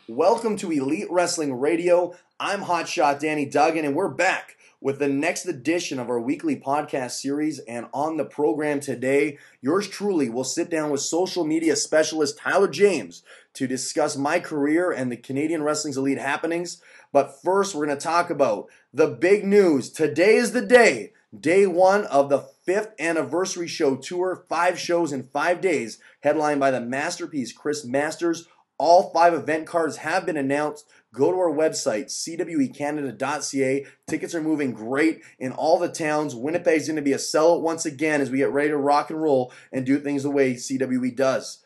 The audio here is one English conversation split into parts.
Welcome to Elite Wrestling Radio. I'm Hotshot Danny Duggan, and we're back with the next edition of our weekly podcast series. And on the program today, yours truly will sit down with social media specialist Tyler James to discuss my career and the Canadian Wrestling's elite happenings. But first, we're going to talk about the big news. Today is the day. Day one of the 5th anniversary show tour, 5 shows in 5 days, headlined by the masterpiece Chris Masters. All 5 event cards have been announced. Go to our website, cwecanada.ca. Tickets are moving great in all the towns. Winnipeg's going to be a sellout once again as we get ready to rock and roll and do things the way CWE does.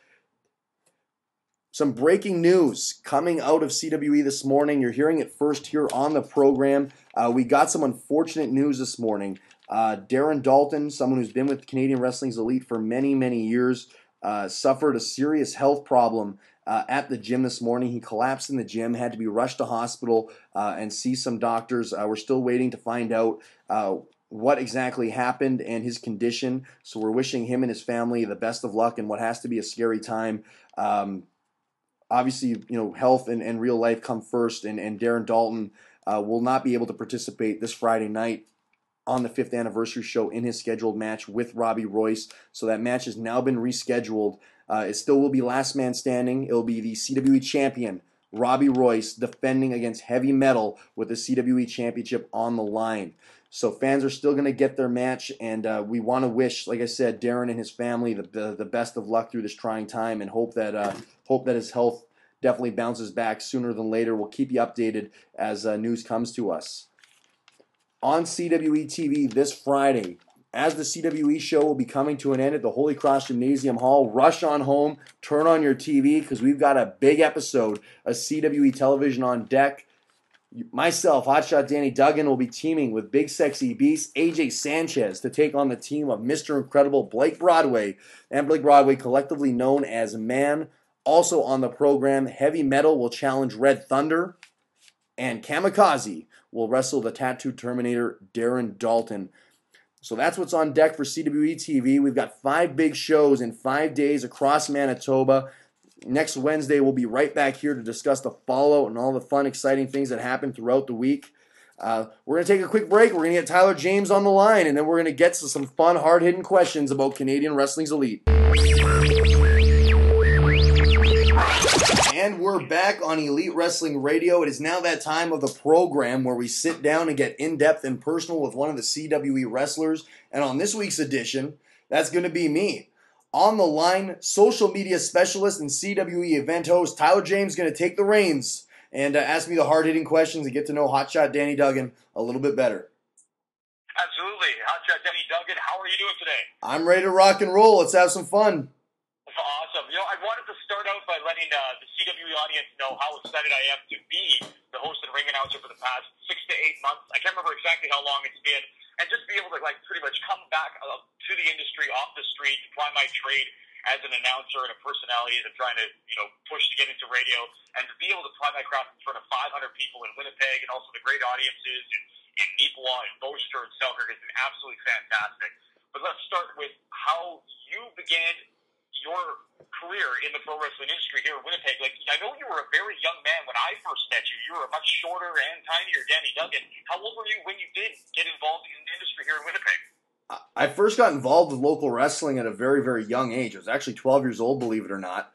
Some breaking news coming out of CWE this morning. You're hearing it first here on the program. We got some unfortunate news this morning. Darren Dalton, someone who's been with Canadian Wrestling's Elite for many, many years, suffered a serious health problem at the gym this morning. He collapsed in the gym, had to be rushed to hospital and see some doctors. We're still waiting to find out what exactly happened and his condition. So we're wishing him and his family the best of luck in what has to be a scary time. Obviously, health and real life come first, and Darren Dalton will not be able to participate this Friday night on the 5th anniversary show in his scheduled match with Robbie Royce. So that match has now been rescheduled. It still will be last man standing. It will be the CWE champion, Robbie Royce, defending against Heavy Metal with the CWE championship on the line. So fans are still going to get their match, and we want to wish, like I said, Darren and his family the best of luck through this trying time, and hope that his health definitely bounces back sooner than later. We'll keep you updated as news comes to us. On CWE TV this Friday, as the CWE show will be coming to an end at the Holy Cross Gymnasium Hall, rush on home, turn on your TV, because we've got a big episode of CWE television on deck. Myself, Hotshot Danny Duggan, will be teaming with Big Sexy Beast AJ Sanchez to take on the team of Mr. Incredible Blake Broadway, and Blake Broadway, collectively known as Man. Also on the program, Heavy Metal will challenge Red Thunder, and Kamikaze will wrestle the Tattooed Terminator, Darren Dalton. So that's what's on deck for CWE TV. We've got 5 big shows in 5 days across Manitoba. Next Wednesday, we'll be right back here to discuss the fallout and all the fun, exciting things that happen throughout the week. We're going to take a quick break. We're going to get Tyler James on the line, and then we're going to get to some fun, hard-hitting questions about Canadian Wrestling's Elite. And we're back on Elite Wrestling Radio. It is now that time of the program where we sit down and get in-depth and personal with one of the CWE wrestlers. And on this week's edition, that's going to be me. On the line, social media specialist and CWE event host Tyler James is going to take the reins and ask me the hard-hitting questions and get to know Hotshot Danny Duggan a little bit better. Absolutely. Hotshot Danny Duggan, how are you doing today? I'm ready to rock and roll. Let's have some fun. Awesome. I wanted to start out by letting the CWE audience know how excited I am to be the host and ring announcer for the past 6 to 8 months. I can't remember exactly how long it's been, and just be able to pretty much come back to the industry off the street, ply my trade as an announcer and a personality that I'm trying to push to get into radio, and to be able to ply my craft in front of 500 people in Winnipeg and also the great audiences in Nipawin and Boster and Selkirk has been absolutely fantastic. But let's start with how you began your career in the pro wrestling industry here in Winnipeg. I know you were a very young man when I first met you. You were a much shorter and tinier Danny Duggan. How old were you when you did get involved in the industry here in Winnipeg? I first got involved with local wrestling at a very, very young age. I was actually 12 years old, believe it or not.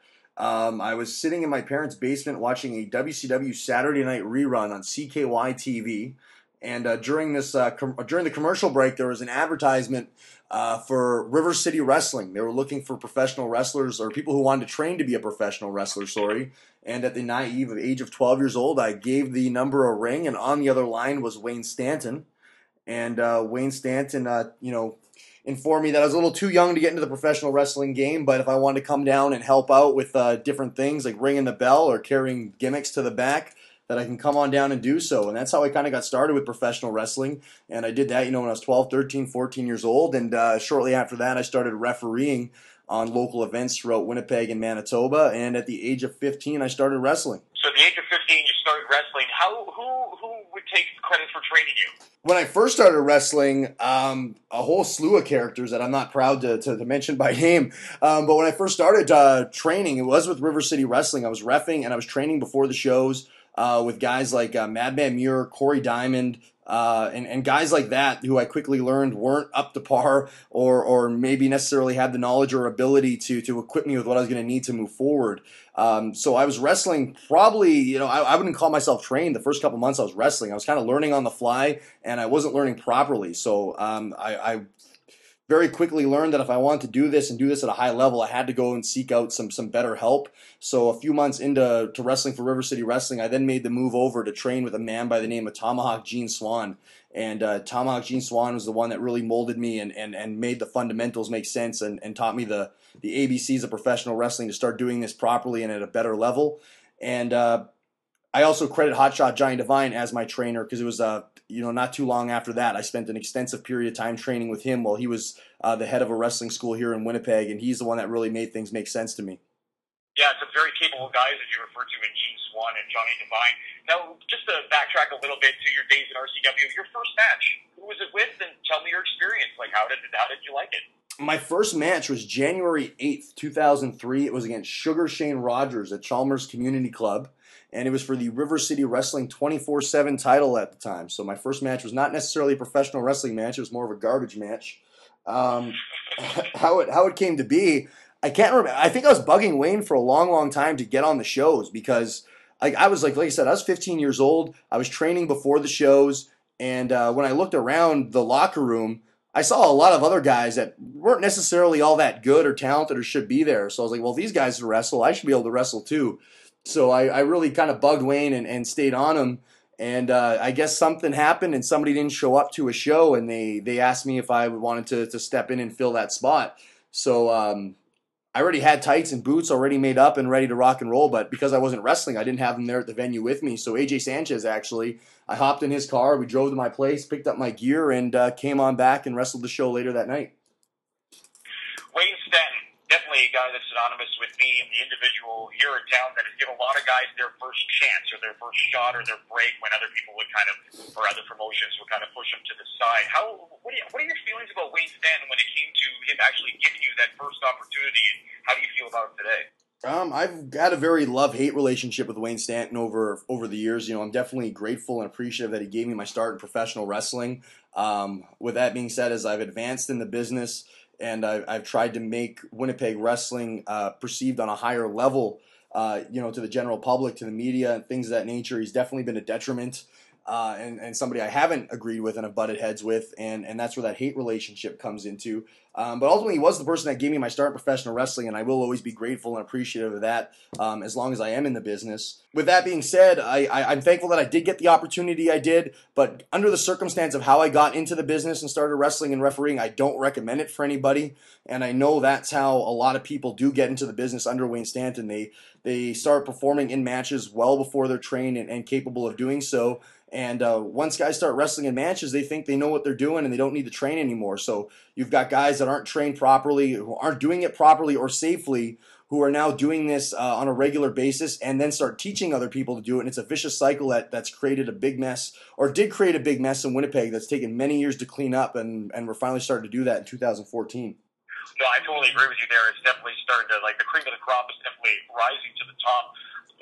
I was sitting in my parents' basement watching a WCW Saturday night rerun on CKY TV. And during the commercial break, there was an advertisement for River City Wrestling. They were looking for professional wrestlers, or people who wanted to train to be a professional wrestler, And at the naive age of 12 years old, I gave the number a ring, and on the other line was Wayne Stanton. And Wayne Stanton, informed me that I was a little too young to get into the professional wrestling game, but if I wanted to come down and help out with different things like ringing the bell or carrying gimmicks to the back, that I can come on down and do so. And that's how I kind of got started with professional wrestling. And I did that, when I was 12, 13, 14 years old. And shortly after that, I started refereeing on local events throughout Winnipeg and Manitoba. And at the age of 15, I started wrestling. So at the age of 15, you started wrestling. Who would take credit for training you? When I first started wrestling, a whole slew of characters that I'm not proud to mention by name. But when I first started training, it was with River City Wrestling. I was reffing and I was training before the shows with guys like Madman Muir, Corey Diamond, and guys like that who I quickly learned weren't up to par or maybe necessarily had the knowledge or ability to equip me with what I was going to need to move forward. So I was wrestling probably, I wouldn't call myself trained the first couple months I was wrestling. I was kind of learning on the fly and I wasn't learning properly. So I very quickly learned that if I wanted to do this and do this at a high level, I had to go and seek out some better help. So a few months into wrestling for River City Wrestling, I then made the move over to train with a man by the name of Tomahawk Gene Swan. And Tomahawk Gene Swan was the one that really molded me and made the fundamentals make sense and taught me the ABCs of professional wrestling to start doing this properly and at a better level. And I also credit Hotshot Johnny Devine as my trainer because it was not too long after that I spent an extensive period of time training with him while he was the head of a wrestling school here in Winnipeg, and he's the one that really made things make sense to me. Yeah, some very capable guys, as you referred to, in Gene Swan and Johnny Devine. Now, just to backtrack a little bit to your days at RCW, your first match, who was it with, and tell me your experience. Like, how did you like it? My first match was January 8th, 2003. It was against Sugar Shane Rogers at Chalmers Community Club, and it was for the River City Wrestling 24/7 title at the time. So my first match was not necessarily a professional wrestling match. It was more of a garbage match. How it came to be, I can't remember. I think I was bugging Wayne for a long, long time to get on the shows because I was like I said, I was 15 years old. I was training before the shows, and when I looked around the locker room, I saw a lot of other guys that weren't necessarily all that good or talented or should be there. So I was like, well, these guys wrestle. I should be able to wrestle too. So I really kind of bugged Wayne and stayed on him. And I guess something happened and somebody didn't show up to a show, and they asked me if I wanted to step in and fill that spot. So I already had tights and boots already made up and ready to rock and roll, but because I wasn't wrestling, I didn't have them there at the venue with me. So AJ Sanchez, actually, I hopped in his car, we drove to my place, picked up my gear, and came on back and wrestled the show later that night. Wayne Stanton, definitely a guy that's synonymous with me and the individual here in town that has given a lot of guys their first chance or their first shot or their break when other people would or other promotions would kind of push them to the side. What are your feelings about Wayne Stanton when it came to him actually giving you that first opportunity, and how do you feel about it today? I've had a very love-hate relationship with Wayne Stanton over the years. I'm definitely grateful and appreciative that he gave me my start in professional wrestling. With that being said, as I've advanced in the business and I've tried to make Winnipeg wrestling perceived on a higher level, to the general public, to the media, and things of that nature, he's definitely been a detriment and somebody I haven't agreed with and have butted heads with, and that's where that hate relationship comes into. But ultimately, he was the person that gave me my start in professional wrestling, and I will always be grateful and appreciative of that as long as I am in the business. With that being said, I'm thankful that I did get the opportunity I did, but under the circumstance of how I got into the business and started wrestling and refereeing, I don't recommend it for anybody, and I know that's how a lot of people do get into the business under Wayne Stanton. They start performing in matches well before they're trained and capable of doing so. And once guys start wrestling in matches, they think they know what they're doing and they don't need to train anymore. So you've got guys that aren't trained properly, who aren't doing it properly or safely, who are now doing this on a regular basis and then start teaching other people to do it. And it's a vicious cycle that's created a big mess, or did create a big mess in Winnipeg that's taken many years to clean up. And we're finally starting to do that in 2014. No, I totally agree with you there. It's definitely starting to, the cream of the crop is definitely rising to the top.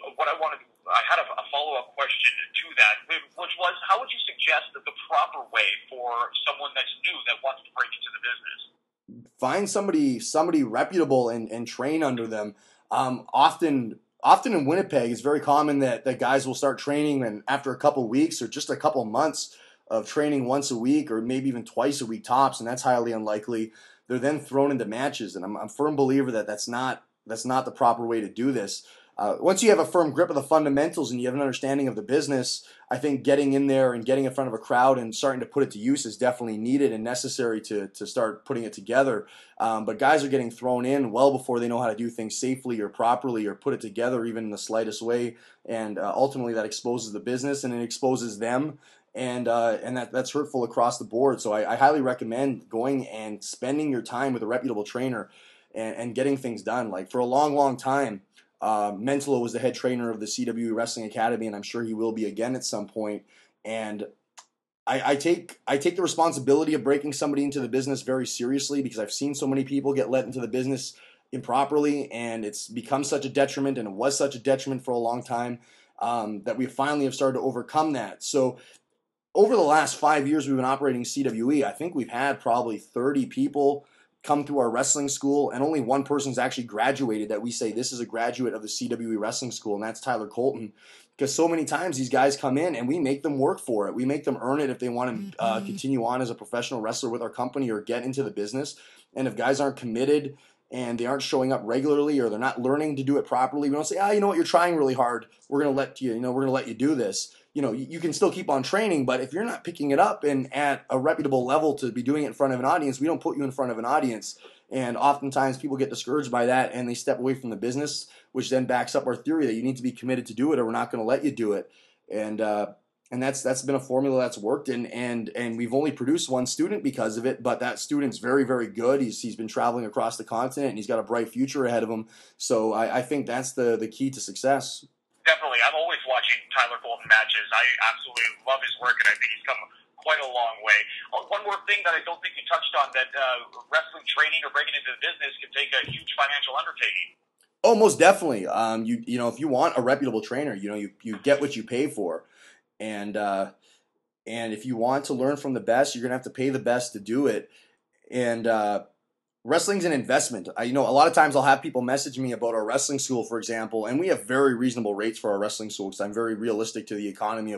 I had a follow-up question to that, which was, how would you suggest that the proper way for someone that's new that wants to break into the business? Find somebody reputable and train under them. Often in Winnipeg, it's very common that guys will start training, and after a couple weeks or just a couple months of training once a week or maybe even twice a week tops, and that's highly unlikely, they're then thrown into matches. And I'm a firm believer that that's not the proper way to do this. Once you have a firm grip of the fundamentals and you have an understanding of the business, I think getting in there and getting in front of a crowd and starting to put it to use is definitely needed and necessary to start putting it together. But guys are getting thrown in well before they know how to do things safely or properly or put it together even in the slightest way. And ultimately that exposes the business and it exposes them. And that's hurtful across the board. So I highly recommend going and spending your time with a reputable trainer and getting things done. Like for a long, long time, Mentolo was the head trainer of the CWE Wrestling Academy, and I'm sure he will be again at some point. And I take the responsibility of breaking somebody into the business very seriously, because I've seen so many people get let into the business improperly, and it's become such a detriment, and it was such a detriment for a long time, that we finally have started to overcome that. So over the last 5 years we've been operating CWE, I think we've had probably 30 people come through our wrestling school, and only one person's actually graduated that we say this is a graduate of the CWE wrestling school, and that's Tyler Colton. Because so many times these guys come in and we make them work for it. We make them earn it if they want to continue on as a professional wrestler with our company or get into the business. And if guys aren't committed and they aren't showing up regularly, or they're not learning to do it properly, we don't say, you know what, you're trying really hard. We're gonna let you do this. You can still keep on training, but if you're not picking it up and at a reputable level to be doing it in front of an audience, we don't put you in front of an audience. And oftentimes people get discouraged by that and they step away from the business, which then backs up our theory that you need to be committed to do it or we're not going to let you do it. And that's been a formula that's worked, and we've only produced one student because of it, but that student's very, very good. He's been traveling across the continent, and he's got a bright future ahead of him. So I think that's the key to success. Definitely. I'm always watching Tyler Colton matches. I absolutely love his work, and I think he's come quite a long way. One more thing that I don't think you touched on, that wrestling training or breaking into the business can take a huge financial undertaking. Oh, most definitely. If you want a reputable trainer, you get what you pay for, and if you want to learn from the best, you're gonna have to pay the best to do it. And wrestling's an investment. A lot of times I'll have people message me about our wrestling school, for example, and we have very reasonable rates for our wrestling school because I'm very realistic to the economy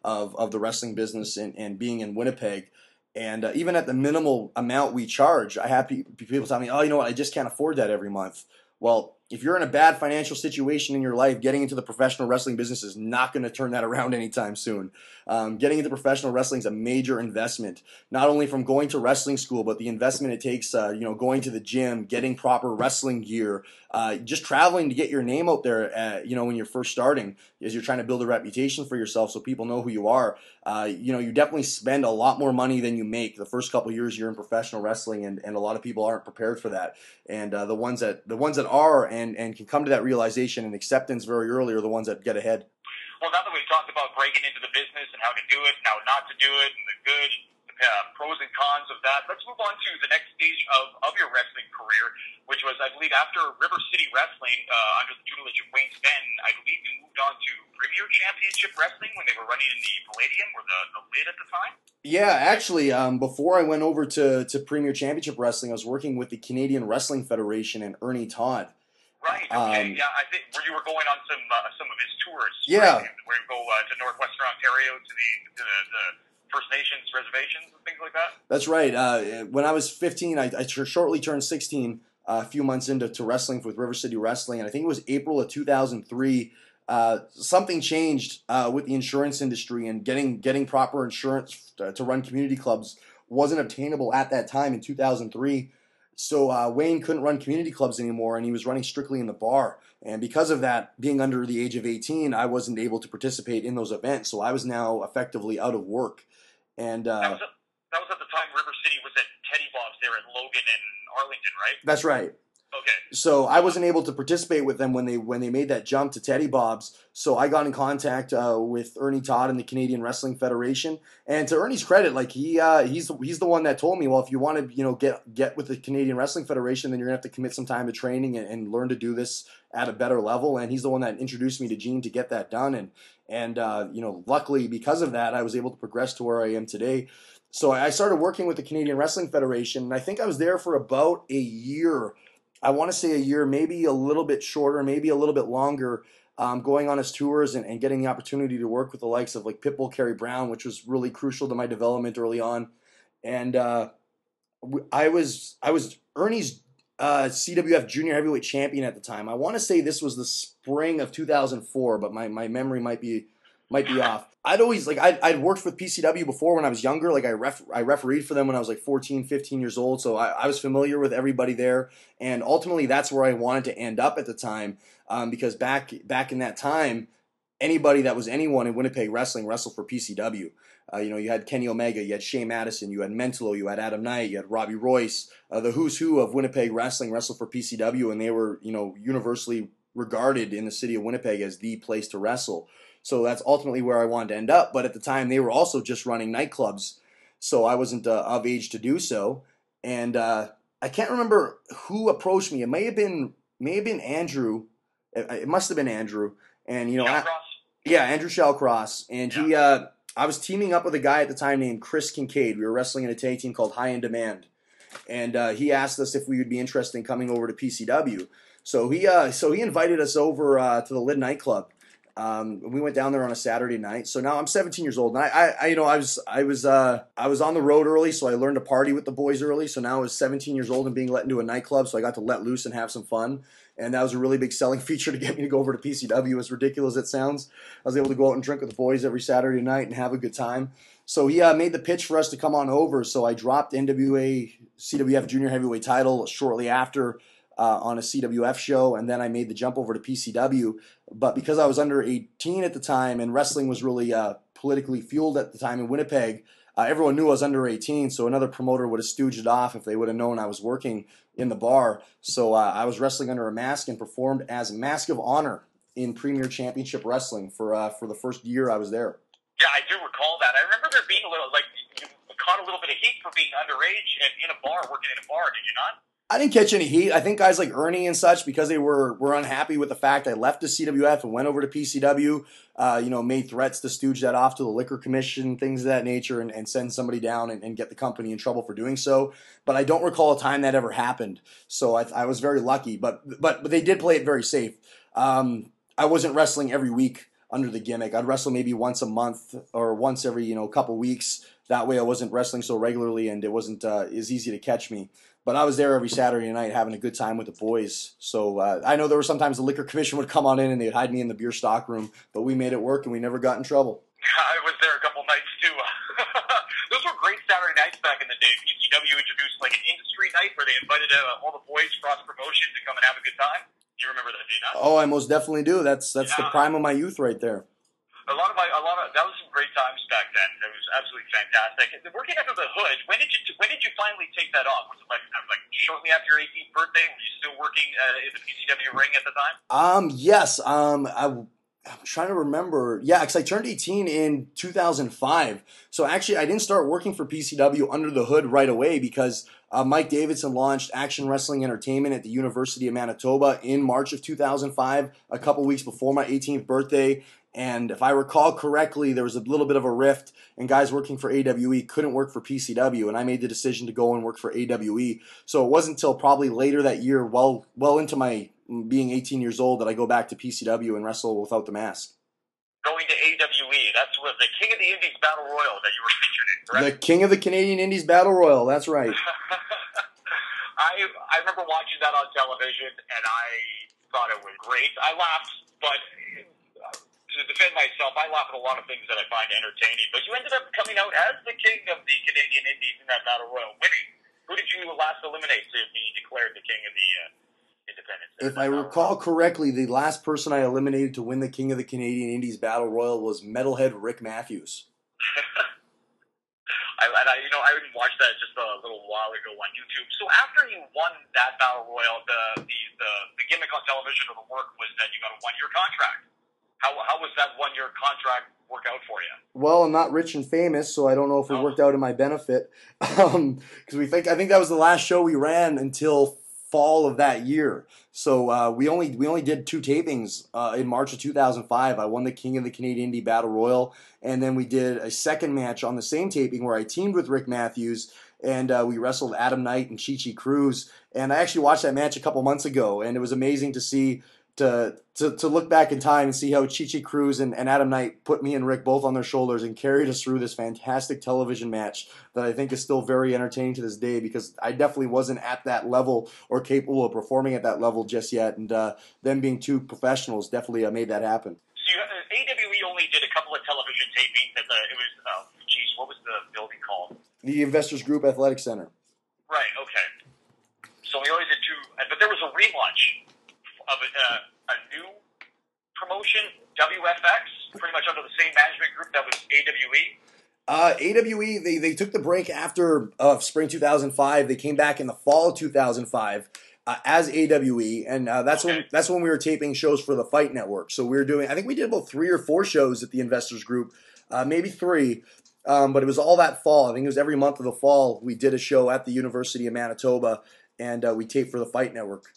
of the wrestling business and being in Winnipeg. And even at the minimal amount we charge, I have people tell me, you know what, I just can't afford that every month. Well, if you're in a bad financial situation in your life, getting into the professional wrestling business is not going to turn that around anytime soon. Getting into professional wrestling is a major investment, not only from going to wrestling school, but the investment it takes, going to the gym, getting proper wrestling gear, just traveling to get your name out there, when you're first starting, as you're trying to build a reputation for yourself so people know who you are. You definitely spend a lot more money than you make the first couple of years you're in professional wrestling, and a lot of people aren't prepared for that. And the ones that are and can come to that realization and acceptance very early are the ones that get ahead. Well, now that we've talked about breaking into the business and how to do it and how not to do it and the good, pros and cons of that, let's move on to the next stage of your wrestling career, which was, I believe, after River City Wrestling, under the tutelage of Wayne Stanton, I believe you moved on to Premier Championship Wrestling when they were running in the Palladium, or the Lid at the time? Yeah, actually, before I went over to Premier Championship Wrestling, I was working with the Canadian Wrestling Federation and Ernie Todd. Right. Okay. I think where you were going on some of his tours. Yeah. Right? Where you go to northwestern Ontario to the First Nations reservations and things like that. That's right. When I was 15, I shortly turned 16. A few months into wrestling with River City Wrestling, and I think it was April of 2003. Something changed with the insurance industry, and getting proper insurance to run community clubs wasn't obtainable at that time in 2003. So Wayne couldn't run community clubs anymore, and he was running strictly in the bar. And because of that, being under the age of 18, I wasn't able to participate in those events. So I was now effectively out of work. And that was at the time River City was at Teddy Bob's there at Logan and Arlington, right? That's right. Okay. So I wasn't able to participate with them when they made that jump to Teddy Bob's. So I got in contact with Ernie Todd and the Canadian Wrestling Federation. And to Ernie's credit, like he's the one that told me, well, if you want to get with the Canadian Wrestling Federation, then you're gonna have to commit some time to training and learn to do this at a better level. And he's the one that introduced me to Gene to get that done. And luckily because of that, I was able to progress to where I am today. So I started working with the Canadian Wrestling Federation, and I think I was there for about a year. I want to say a year, maybe a little bit shorter, maybe a little bit longer, going on his tours and getting the opportunity to work with the likes of like Pitbull, Kerry Brown, which was really crucial to my development early on. And I was Ernie's CWF Junior Heavyweight Champion at the time. I want to say this was the spring of 2004, but my memory might be off. I'd worked with PCW before when I was younger. Like I refereed for them when I was like 14, 15 years old. So I was familiar with everybody there. And ultimately that's where I wanted to end up at the time. Because back in that time, anybody that was anyone in Winnipeg wrestling wrestled for PCW. You had Kenny Omega, you had Shea Madison, you had Mentolo, you had Adam Knight, you had Robbie Royce. The who's who of Winnipeg wrestling wrestled for PCW, and they were, universally regarded in the city of Winnipeg as the place to wrestle. So that's ultimately where I wanted to end up. But at the time, they were also just running nightclubs, so I wasn't of age to do so. And I can't remember who approached me. It may have been Andrew. It must have been Andrew. And yeah, Andrew Shellcross. And he, I was teaming up with a guy at the time named Chris Kincaid. We were wrestling in a tag team called High in Demand. And he asked us if we would be interested in coming over to PCW. So he invited us over to the Lid nightclub. We went down there on a Saturday night. So now I'm 17 years old, and I was on the road early, so I learned to party with the boys early. So now I was 17 years old and being let into a nightclub, so I got to let loose and have some fun. And that was a really big selling feature to get me to go over to PCW. As ridiculous as it sounds, I was able to go out and drink with the boys every Saturday night and have a good time. So he made the pitch for us to come on over. So I dropped NWA CWF Junior Heavyweight title shortly after on a CWF show, and then I made the jump over to PCW. But because I was under 18 at the time, and wrestling was really politically fueled at the time in Winnipeg, everyone knew I was under 18, so another promoter would have stooged it off if they would have known I was working in the bar. So I was wrestling under a mask and performed as Mask of Honor in Premier Championship Wrestling for the first year I was there. Yeah, I do recall that. I remember there being a little, like, you caught a little bit of heat for being underage and in a bar, working in a bar, did you not? I didn't catch any heat. I think guys like Ernie and such, because they were unhappy with the fact I left the CWF and went over to PCW, made threats to stooge that off to the Liquor Commission, things of that nature, and send somebody down and get the company in trouble for doing so. But I don't recall a time that ever happened. So I was very lucky. But they did play it very safe. I wasn't wrestling every week under the gimmick. I'd wrestle maybe once a month or once every couple weeks. That way I wasn't wrestling so regularly, and it wasn't as easy to catch me. But I was there every Saturday night having a good time with the boys. So I know there were sometimes the Liquor Commission would come on in and they'd hide me in the beer stock room, but we made it work and we never got in trouble. I was there a couple nights too. Those were great Saturday nights back in the day. PCW introduced like an industry night where they invited all the boys cross promotion to come and have a good time. Do you remember that, do you not? Oh, I most definitely do. That's the prime of my youth right there. That was some great times back then. It was absolutely fantastic. Working under the hood, when did you finally take that off? Was it like shortly after your 18th birthday? Were you still working in the PCW ring at the time? Yes. I'm trying to remember. Yeah, because I turned 18 in 2005. So actually, I didn't start working for PCW under the hood right away because Mike Davidson launched Action Wrestling Entertainment at the University of Manitoba in March of 2005, a couple weeks before my 18th birthday. And if I recall correctly, there was a little bit of a rift, and guys working for AWE couldn't work for PCW, and I made the decision to go and work for AWE. So it wasn't until probably later that year, well into my being 18 years old, that I go back to PCW and wrestle without the mask. Going to AWE, that's what the King of the Indies Battle Royal that you were featured in, correct? The King of the Canadian Indies Battle Royal, that's right. I remember watching that on television, and I thought it was great. I laughed, but to defend myself, I laugh at a lot of things that I find entertaining. But you ended up coming out as the King of the Canadian Indies in that Battle Royal, winning. Who did you last eliminate to be declared the King of the Independents? If I recall correctly, the last person I eliminated to win the King of the Canadian Indies Battle Royal was Metalhead Rick Matthews. I even watched that just a little while ago on YouTube. So after you won that Battle Royal, the gimmick on television or the work was that you got a 1-year contract. How was that 1-year contract work out for you? Well, I'm not rich and famous, so I don't know if it worked out in my benefit. Because I think that was the last show we ran until fall of that year. So we only did 2 tapings in March of 2005. I won the King of the Canadian Indie Battle Royal, and then we did a second match on the same taping where I teamed with Rick Matthews, and we wrestled Adam Knight and Chi-Chi Cruz. And I actually watched that match a couple months ago, and it was amazing to see. To look back in time and see how Chi-Chi Cruz and Adam Knight put me and Rick both on their shoulders and carried us through this fantastic television match that I think is still very entertaining to this day, because I definitely wasn't at that level or capable of performing at that level just yet, and them being 2 professionals definitely made that happen. So AWE only did a couple of television tapings at what was the building called? The Investors Group Athletic Center. Right, okay. So we only did 2, but there was a relaunch of a new promotion, WFX, pretty much under the same management group that was AWE. AWE, they took the break after spring 2005. They came back in the fall of 2005. as AWE, and that's when we were taping shows for the Fight Network. So we were doing, I think we did about 3 or 4 shows at the Investors Group, maybe 3, but it was all that fall. I think it was every month of the fall we did a show at the University of Manitoba, and we taped for the Fight Network.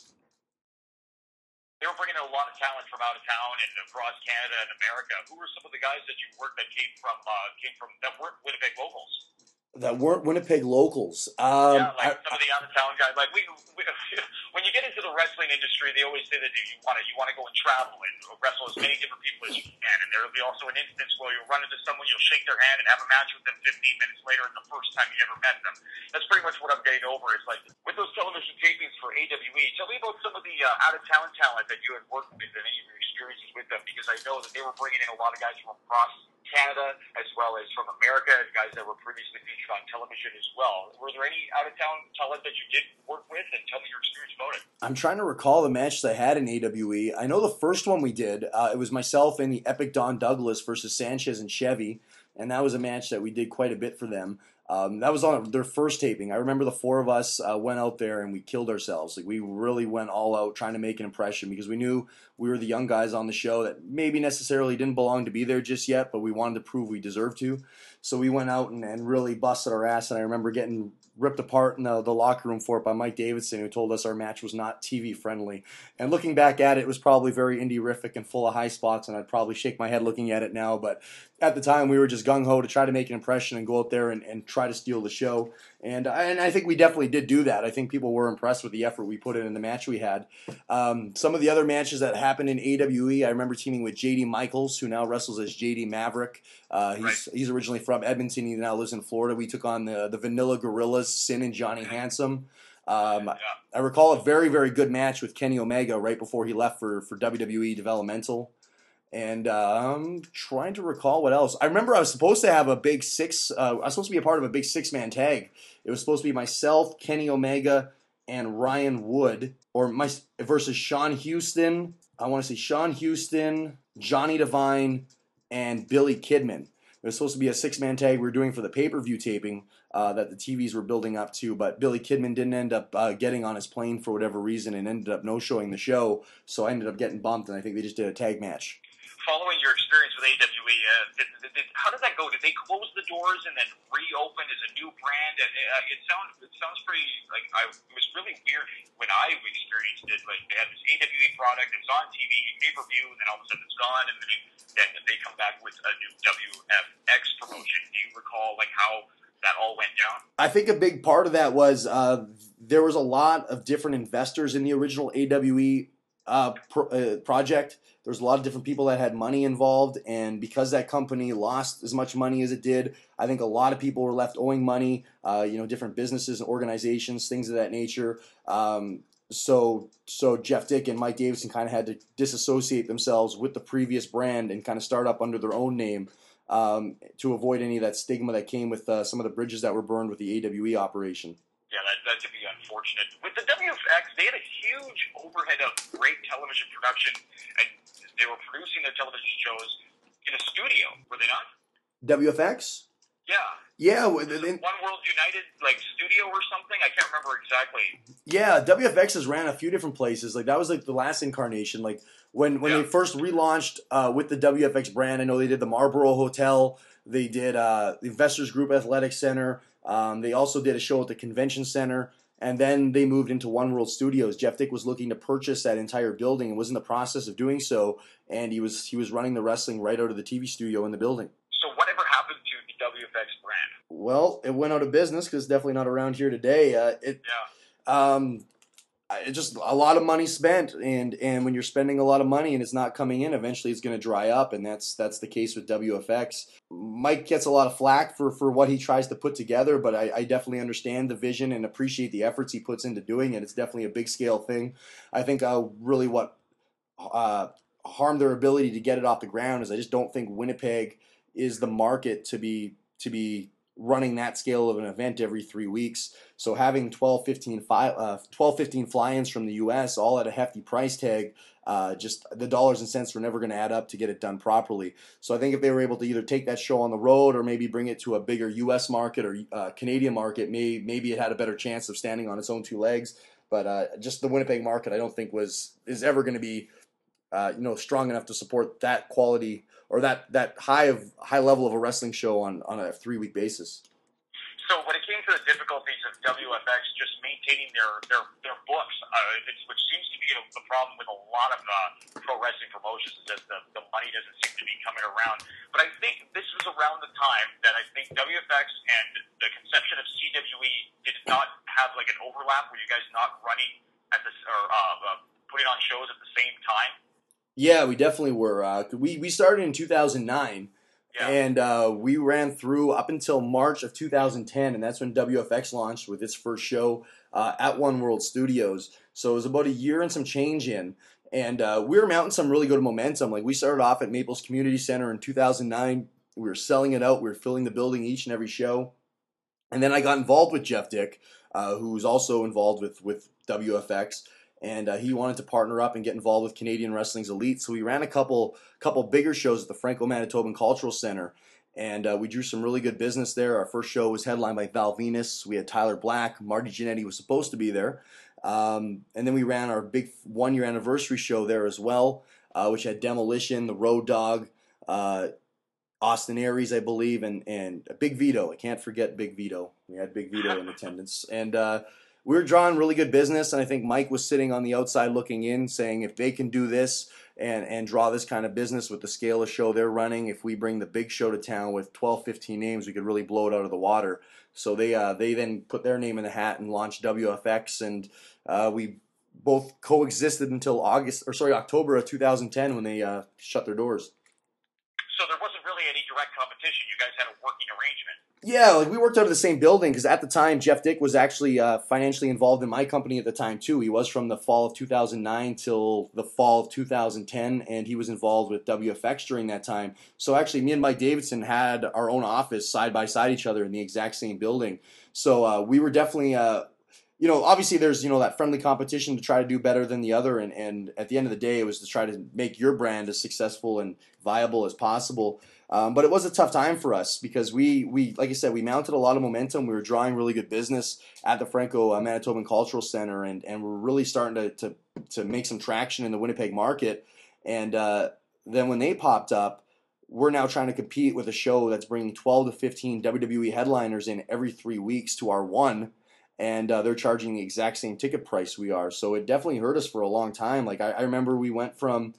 They were bringing in a lot of talent from out of town and across Canada and America. Who were some of the guys that you worked that came from that weren't Winnipeg locals? That weren't Winnipeg locals. Yeah, like some of the out of town guys. Like we when you get into the wrestling industry, they always say that you want to go and travel and wrestle as many different people as you can. And there will be also an instance where you'll run into someone, you'll shake their hand and have a match with them 15 minutes later, and the first time you ever met them. That's pretty much what I'm getting over. It's like with those television tapings for AWE. Tell me about some of the out of town talent that you had worked with and any of your experiences with them, because I know that they were bringing in a lot of guys from across Canada as well as from America, and guys that were previously featured on television as well. Were there any out-of-town talent that you did work with, and tell me your experience about it? I'm trying to recall the matches I had in AWE. I know the first one we did, it was myself and the Epic Don Douglas versus Sanchez and Chevy, and that was a match that we did quite a bit for them. That was on their first taping. I remember the 4 of us went out there and we killed ourselves. Like, we really went all out trying to make an impression because we knew we were the young guys on the show that maybe necessarily didn't belong to be there just yet, but we wanted to prove we deserved to. So we went out and really busted our ass, and I remember getting ripped apart in the locker room for it by Mike Davidson, who told us our match was not TV friendly. And looking back at it was probably very indie-rific and full of high spots, and I'd probably shake my head looking at it now, but at the time we were just gung-ho to try to make an impression and go out there and try to steal the show. And I think we definitely did do that. I think people were impressed with the effort we put in the match we had. Some of the other matches that happened in AWE, I remember teaming with JD Michaels, who now wrestles as JD Maverick. He's originally from Edmonton. He now lives in Florida. We took on the Vanilla Gorillas, Sin and Johnny Handsome. I recall a very, very good match with Kenny Omega right before he left for WWE Developmental. And I'm trying to recall what else. I remember I was supposed to have a big 6. I was supposed to be a part of a big 6-man tag. It was supposed to be myself, Kenny Omega, and Ryan Wood, versus Sean Houston. I want to say Sean Houston, Johnny Devine, and Billy Kidman. It was supposed to be a 6-man tag we were doing for the pay-per-view taping that the TVs were building up to, but Billy Kidman didn't end up getting on his plane for whatever reason and ended up no-showing the show, so I ended up getting bumped, and I think they just did a tag match. Following your experience with AWE, how did that go? Did they close the doors and then reopen as a new brand? It sounds pretty like it was really weird when I experienced it. Like, they had this AWE product, it was on TV, pay-per-view, and then all of a sudden it's gone, and then they come back with a new WFX promotion. Do you recall like how that all went down? I think a big part of that was there was a lot of different investors in the original AWE project. There's a lot of different people that had money involved, and because that company lost as much money as it did, I think a lot of people were left owing money, different businesses and organizations, things of that nature. So Jeff Dick and Mike Davidson kind of had to disassociate themselves with the previous brand and kind of start up under their own name to avoid any of that stigma that came with some of the bridges that were burned with the AWE operation. Yeah, that could be unfortunate. With the WFX, they had a huge overhead of great television production, and they were producing their television shows in a studio, were they not? WFX? Yeah. Yeah. One World United, like, studio or something? I can't remember exactly. Yeah, WFX has ran a few different places. Like, that was, like, the last incarnation. Like, when they first relaunched with the WFX brand, I know they did the Marlboro Hotel. They did the Investors Group Athletic Center. They also did a show at the Convention Center, and then they moved into One World Studios. Jeff Dick was looking to purchase that entire building and was in the process of doing so, and he was running the wrestling right out of the TV studio in the building. So whatever happened to the WFX brand? Well, it went out of business because it's definitely not around here today. It's just a lot of money spent, and when you're spending a lot of money and it's not coming in, eventually it's going to dry up, and that's the case with WFX. Mike gets a lot of flack for what he tries to put together, but I definitely understand the vision and appreciate the efforts he puts into doing it. It's definitely a big scale thing. I think really what harmed their ability to get it off the ground is I just don't think Winnipeg is the market to be running that scale of an event every 3 weeks. So having 12, 15 fly-ins from the U.S. all at a hefty price tag, just the dollars and cents were never going to add up to get it done properly. So I think if they were able to either take that show on the road or maybe bring it to a bigger U.S. market or Canadian market, maybe it had a better chance of standing on its own 2 legs. But just the Winnipeg market, I don't think is ever going to be strong enough to support that quality or that high level of a wrestling show on a 3-week basis. So when it came to the difficulties of WFX just maintaining their books, which seems to be the problem with a lot of pro wrestling promotions, is that the money doesn't seem to be coming around. But I think this was around the time that I think WFX and the conception of CWE did not have like an overlap. Were you guys not running at this or putting on shows at the same time? Yeah, we definitely were. We started in 2009. Yeah. And we ran through up until March of 2010, and that's when WFX launched with its first show at One World Studios. So it was about a year and some change in, and we were mounting some really good momentum. Like, we started off at Maples Community Center in 2009. We were selling it out. We were filling the building each and every show. And then I got involved with Jeff Dick, who's also involved with WFX. And he wanted to partner up and get involved with Canadian Wrestling's Elite. So we ran a couple bigger shows at the Franco-Manitoban Cultural Center. And we drew some really good business there. Our first show was headlined by Val Venus. We had Tyler Black. Marty Jannetty was supposed to be there. And then we ran our big 1-year anniversary show there as well, which had Demolition, the Road Dogg, Austin Aries, I believe, and Big Vito. I can't forget Big Vito. We had Big Vito in attendance. And we were drawing really good business, and I think Mike was sitting on the outside looking in, saying if they can do this and draw this kind of business with the scale of show they're running, if we bring the big show to town with 12, 15 names, we could really blow it out of the water. So they then put their name in the hat and launched WFX, and we both coexisted until October of 2010 when they shut their doors. So there wasn't really any direct competition. You guys had a working arrangement. Yeah, like we worked out of the same building because at the time Jeff Dick was actually financially involved in my company at the time too. He was from the fall of 2009 till the fall of 2010, and he was involved with WFX during that time. So actually, me and Mike Davidson had our own office side by side each other in the exact same building. So we were definitely, obviously there's that friendly competition to try to do better than the other, and at the end of the day, it was to try to make your brand as successful and viable as possible. But it was a tough time for us because we like I said, we mounted a lot of momentum. We were drawing really good business at the Franco-Manitoban Cultural Center, and we're really starting to make some traction in the Winnipeg market. And then when they popped up, we're now trying to compete with a show that's bringing 12 to 15 WWE headliners in every 3 weeks to our one, and they're charging the exact same ticket price we are. So it definitely hurt us for a long time. Like I remember we went from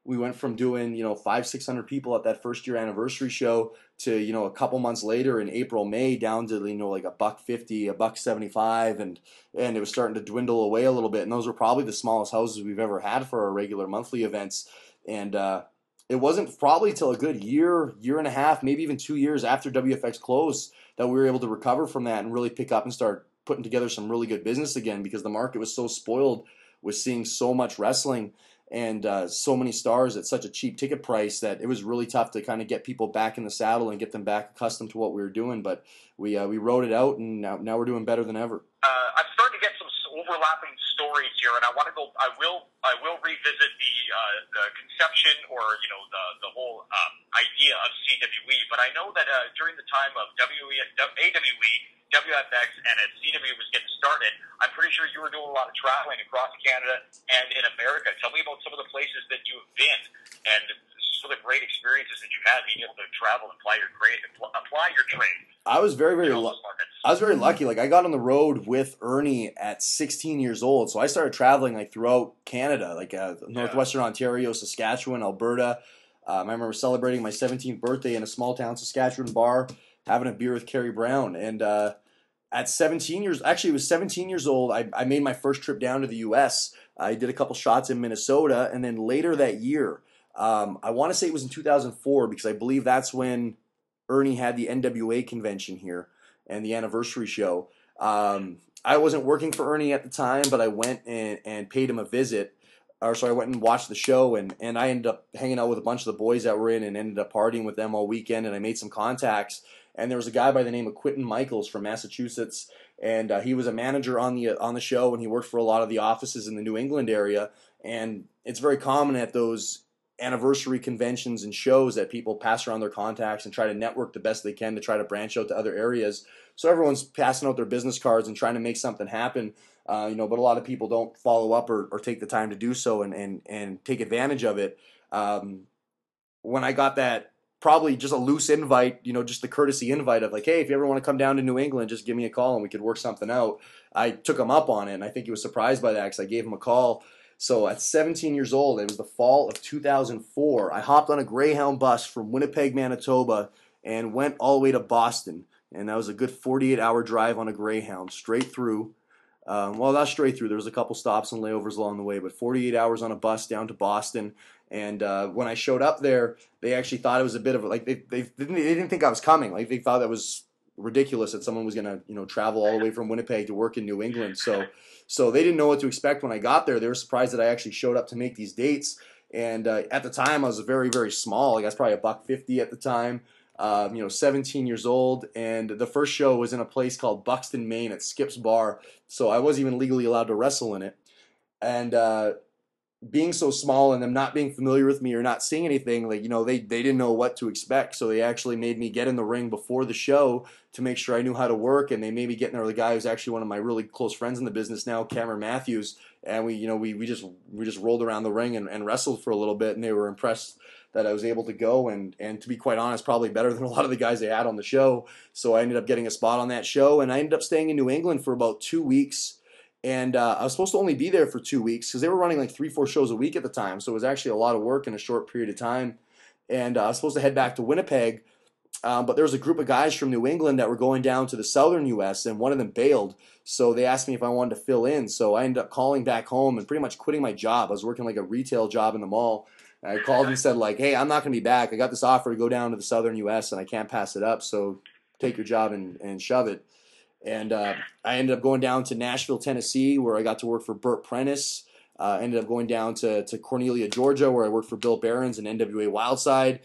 doing 500-600 people at that first year anniversary show to a couple months later in April, May down to like $150, $175, and it was starting to dwindle away a little bit. And those were probably the smallest houses we've ever had for our regular monthly events. And it wasn't probably till a good year and a half, maybe even 2 years after WFX closed that we were able to recover from that and really pick up and start putting together some really good business again, because the market was so spoiled with seeing so much wrestling and so many stars at such a cheap ticket price that it was really tough to kind of get people back in the saddle and get them back accustomed to what we were doing. But we rode it out, and now we're doing better than ever. I'm starting to get some overlapping stories here, and I want to go. I will revisit the conception or the whole idea of CWE. But I know that during the time of AWE, WFX, and as CWE was getting started, I'm pretty sure you were doing a lot of traveling across Canada and in America. Tell me about some of the places that you have been and some of the great experiences that you had being able to travel and apply your trade. I was very lucky. Like, I got on the road with Ernie at 16 years old, so I started traveling throughout Canada, Northwestern Ontario, Saskatchewan, Alberta. I remember celebrating my 17th birthday in a small town Saskatchewan bar, having a beer with Kerry Brown, and at 17 years, actually it was 17 years old, I made my first trip down to the U.S. I did a couple shots in Minnesota, and then later that year, I want to say it was in 2004, because I believe that's when Ernie had the NWA convention here and the anniversary show. I wasn't working for Ernie at the time, but I went and paid him a visit. I went and watched the show, and I ended up hanging out with a bunch of the boys that were in and ended up partying with them all weekend, and I made some contacts. And there was a guy by the name of Quentin Michaels from Massachusetts, and he was a manager on the show, and he worked for a lot of the offices in the New England area. And it's very common at those anniversary conventions and shows that people pass around their contacts and try to network the best they can to try to branch out to other areas. So everyone's passing out their business cards and trying to make something happen. But a lot of people don't follow up or take the time to do so and take advantage of it. When I got that, probably just a loose invite, just the courtesy invite of like, hey, if you ever want to come down to New England, just give me a call and we could work something out. I took him up on it, and I think he was surprised by that because I gave him a call. So at 17 years old, it was the fall of 2004, I hopped on a Greyhound bus from Winnipeg, Manitoba, and went all the way to Boston. And that was a good 48-hour drive on a Greyhound, straight through. Well, not straight through. There was a couple stops and layovers along the way, but 48 hours on a bus down to Boston. And when I showed up there, they actually thought it was a bit of like they didn't think I was coming. Like they thought that was ridiculous that someone was gonna travel all the way from Winnipeg to work in New England. So they didn't know what to expect when I got there. They were surprised that I actually showed up to make these dates. And at the time, I was very, very small. Like I was probably $150 at the time. 17 years old, and the first show was in a place called Buxton, Maine at Skip's Bar, so I wasn't even legally allowed to wrestle in it. And being so small and them not being familiar with me or not seeing anything, like, they didn't know what to expect, so they actually made me get in the ring before the show to make sure I knew how to work, and they made me get in there with a guy who's actually one of my really close friends in the business now, Cameron Matthews, and we just rolled around the ring and wrestled for a little bit, and they were impressed that I was able to go, and to be quite honest, probably better than a lot of the guys they had on the show. So I ended up getting a spot on that show, and I ended up staying in New England for about 2 weeks. And I was supposed to only be there for 2 weeks because they were running like 3-4 shows a week at the time. So it was actually a lot of work in a short period of time. And I was supposed to head back to Winnipeg, but there was a group of guys from New England that were going down to the southern U.S., and one of them bailed. So they asked me if I wanted to fill in. So I ended up calling back home and pretty much quitting my job. I was working like a retail job in the mall. I called and said, like, hey, I'm not going to be back. I got this offer to go down to the southern U.S., and I can't pass it up, so take your job and shove it. And I ended up going down to Nashville, Tennessee, where I got to work for Burt Prentice. Ended up going down to Cornelia, Georgia, where I worked for Bill Behrens and NWA Wildside.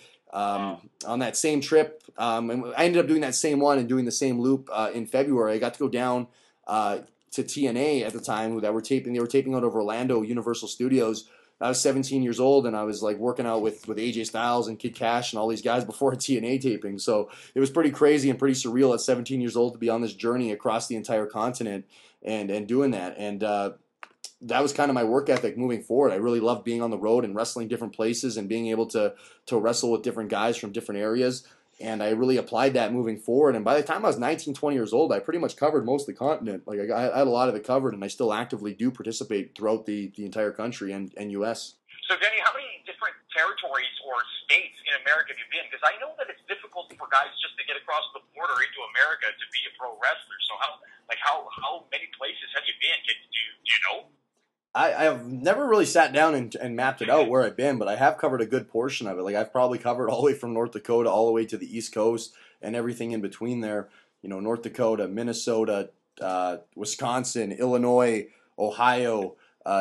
On that same trip, and I ended up doing that same one and doing the same loop in February. I got to go down to TNA at the time that were taping. They were taping out of Orlando, Universal Studios. I was 17 years old, and I was like working out with AJ Styles and Kid Cash and all these guys before a TNA taping. So it was pretty crazy and pretty surreal at 17 years old to be on this journey across the entire continent and doing that. And that was kind of my work ethic moving forward. I really loved being on the road and wrestling different places and being able to wrestle with different guys from different areas. And I really applied that moving forward. And by the time I was 19, 20 years old, I pretty much covered most of the continent. Like I had a lot of it covered, and I still actively do participate throughout the entire country and U.S. So, Denny, how many different territories or states in America have you been? Because I know that it's difficult for guys just to get across the border into America to be a pro wrestler. So how many places have you been? Do you know? I've never really sat down and mapped it out where I've been, but I have covered a good portion of it. Like I've probably covered all the way from North Dakota all the way to the East Coast and everything in between there. North Dakota, Minnesota, Wisconsin, Illinois, Ohio,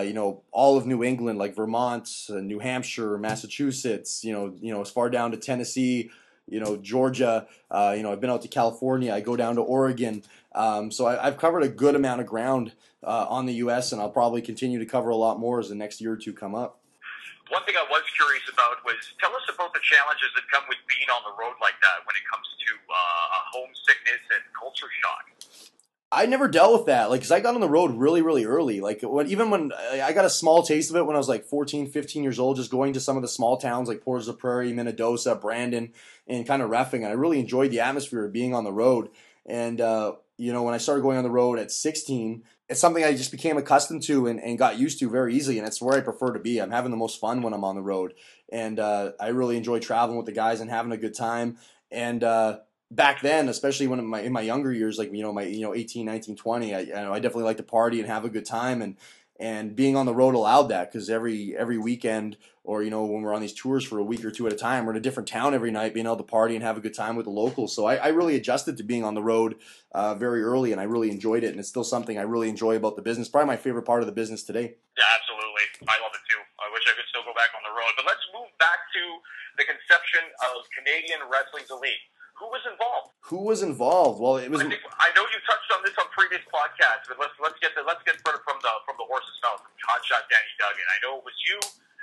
all of New England, like Vermont, New Hampshire, Massachusetts, as far down to Tennessee, Georgia, I've been out to California, I go down to Oregon. So I've covered a good amount of ground on the U.S., and I'll probably continue to cover a lot more as the next year or two come up. One thing I was curious about was, tell us about the challenges that come with being on the road like that when it comes to homesickness and culture shock. I never dealt with that, because I got on the road really, really early. Like even when I got a small taste of it when I was like 14, 15 years old, just going to some of the small towns like Portage la Prairie, Minnedosa, Brandon, and kind of reffing. And I really enjoyed the atmosphere of being on the road. And when I started going on the road at 16, it's something I just became accustomed to and got used to very easily, and it's where I prefer to be. I'm having the most fun when I'm on the road, and I really enjoy traveling with the guys and having a good time. And back then, especially when in my younger years, like my 18, 19, 20, I definitely like to party and have a good time, and being on the road allowed that, because every weekend, or when we're on these tours for a week or two at a time, we're in a different town every night, being able to party and have a good time with the locals. So I really adjusted to being on the road very early, and I really enjoyed it, and it's still something I really enjoy about the business. Probably my favorite part of the business today. Yeah, absolutely. I love it too. I wish I could still go back on the road. But let's move back to the conception of Canadian Wrestling's Elite. Who was involved? Who was involved? Well, it was. I know you touched on this on previous podcasts, but let's get from the horse's mouth, from Hotshot Danny Duggan. I know it was you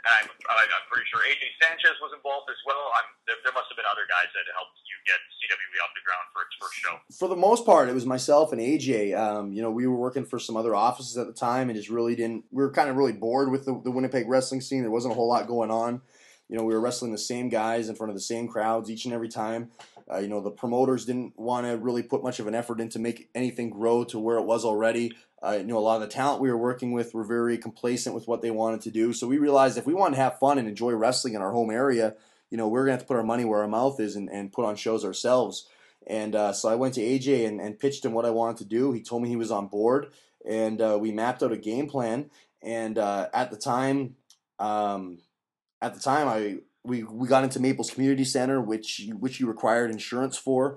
And I'm pretty sure AJ Sanchez was involved as well. There must have been other guys that helped you get CWE off the ground for its first show. For the most part, it was myself and AJ. We were working for some other offices at the time, and just really didn't. We were kind of really bored with the Winnipeg wrestling scene. There wasn't a whole lot going on. We were wrestling the same guys in front of the same crowds each and every time. The promoters didn't want to really put much of an effort into make anything grow to where it was already. A lot of the talent we were working with were very complacent with what they wanted to do. So we realized if we wanted to have fun and enjoy wrestling in our home area, we're going to have to put our money where our mouth is and put on shows ourselves. And so I went to AJ and pitched him what I wanted to do. He told me he was on board, and we mapped out a game plan. And at the time, we got into Maples Community Center, which you required insurance for.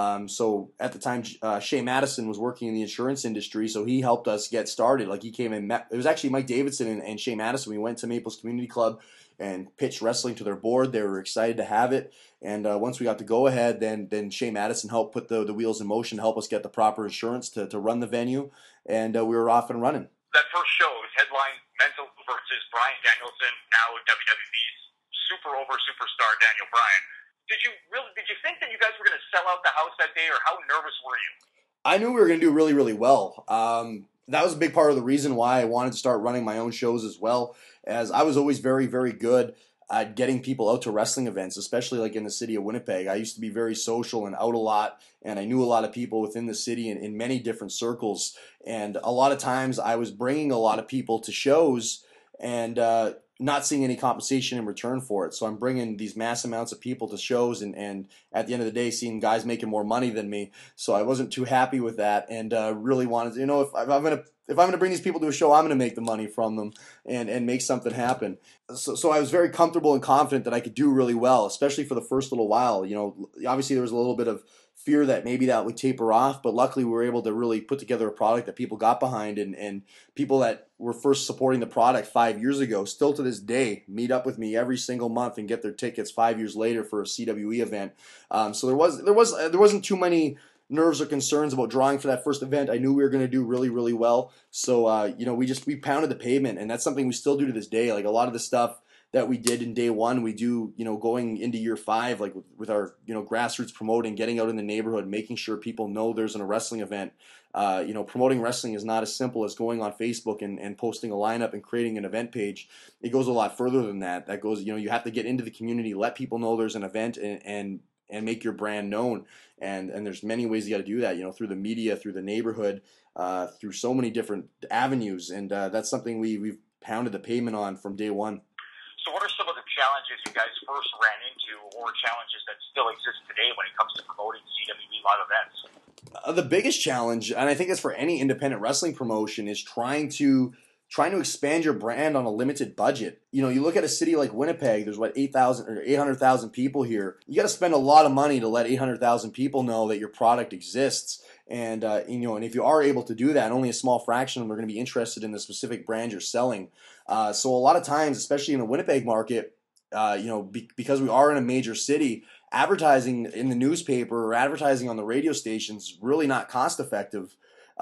So at the time, Shea Madison was working in the insurance industry, so he helped us get started. Like, he came and met. It was actually Mike Davidson and Shea Madison. We went to Maples Community Club and pitched wrestling to their board. They were excited to have it. And once we got the go-ahead, then Shea Madison helped put the wheels in motion to help us get the proper insurance to run the venue. And we were off and running. That first show was headline Mental versus Bryan Danielson, now WWE's superstar Daniel Bryan. Did you think that you guys were going to sell out the house that day, or how nervous were you? I knew we were going to do really, really well. That was a big part of the reason why I wanted to start running my own shows as well, as I was always very, very good at getting people out to wrestling events, especially like in the city of Winnipeg. I used to be very social and out a lot, and I knew a lot of people within the city in many different circles. And a lot of times I was bringing a lot of people to shows and not seeing any compensation in return for it. So I'm bringing these mass amounts of people to shows, and at the end of the day, seeing guys making more money than me. So I wasn't too happy with that, and really wanted to, if I'm gonna bring these people to a show, I'm gonna make the money from them and make something happen. So I was very comfortable and confident that I could do really well, especially for the first little while. Obviously there was a little bit of fear that maybe that would taper off, but luckily we were able to really put together a product that people got behind, and people that were first supporting the product 5 years ago still to this day meet up with me every single month and get their tickets 5 years later for a CWE event. So there wasn't too many nerves or concerns about drawing for that first event. I knew we were going to do really, really well. So we pounded the pavement, and that's something we still do to this day. Like, a lot of the stuff that we did in day one, we do, going into year 5, like with our, grassroots promoting, getting out in the neighborhood, making sure people know there's a wrestling event. Promoting wrestling is not as simple as going on Facebook and posting a lineup and creating an event page. It goes a lot further than that. That goes, you have to get into the community, let people know there's an event, and make your brand known. And there's many ways you got to do that, through the media, through the neighborhood, through so many different avenues. And that's something we've pounded the pavement on from day one. So what are some of the challenges you guys first ran into, or challenges that still exist today when it comes to promoting CWE live events? The biggest challenge, and I think it's for any independent wrestling promotion, is trying to expand your brand on a limited budget. You look at a city like Winnipeg, there's 8,000 or 800,000 people here. You got to spend a lot of money to let 800,000 people know that your product exists. And and if you are able to do that, only a small fraction of them are going to be interested in the specific brand you're selling. So a lot of times, especially in the Winnipeg market, because we are in a major city, advertising in the newspaper or advertising on the radio stations is really not cost effective.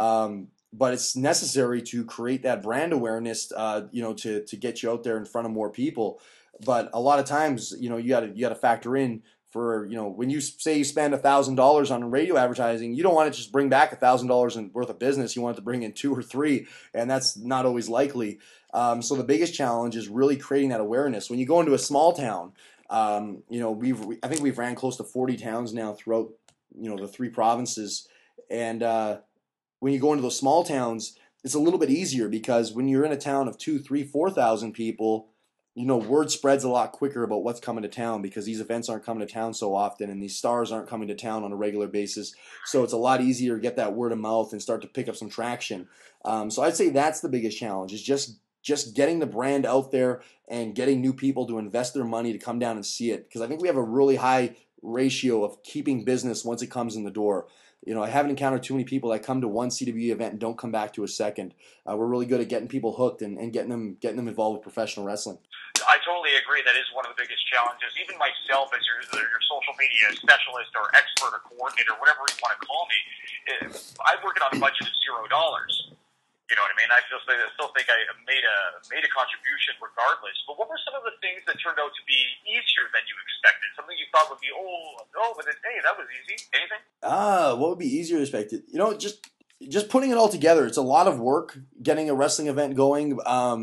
But it's necessary to create that brand awareness, to get you out there in front of more people. But a lot of times, you got to factor in for, when you say you spend $1,000 on radio advertising, you don't want to just bring back $1,000 worth of business. You want it to bring in 2 or 3, and that's not always likely. So the biggest challenge is really creating that awareness. When you go into a small town, I think we've ran close to 40 towns now throughout, the 3 provinces, and when you go into those small towns, it's a little bit easier, because when you're in a town of 2, 3, 4,000 people, word spreads a lot quicker about what's coming to town, because these events aren't coming to town so often, and these stars aren't coming to town on a regular basis. So it's a lot easier to get that word of mouth and start to pick up some traction. So I'd say that's the biggest challenge, is just getting the brand out there and getting new people to invest their money to come down and see it. Because I think we have a really high ratio of keeping business once it comes in the door. I haven't encountered too many people that come to one CWE event and don't come back to a second. We're really good at getting people hooked and getting them involved with professional wrestling. I totally agree. That is one of the biggest challenges. Even myself, as your social media specialist or expert or coordinator, whatever you want to call me, I'm working on a budget of $0. You know what I mean? I still think I made a contribution regardless. But what were some of the things that turned out to be easier than you expected? Something you thought would be, oh no, but hey, that was easy. Anything? What would be easier to expect? Just putting it all together. It's a lot of work getting a wrestling event going.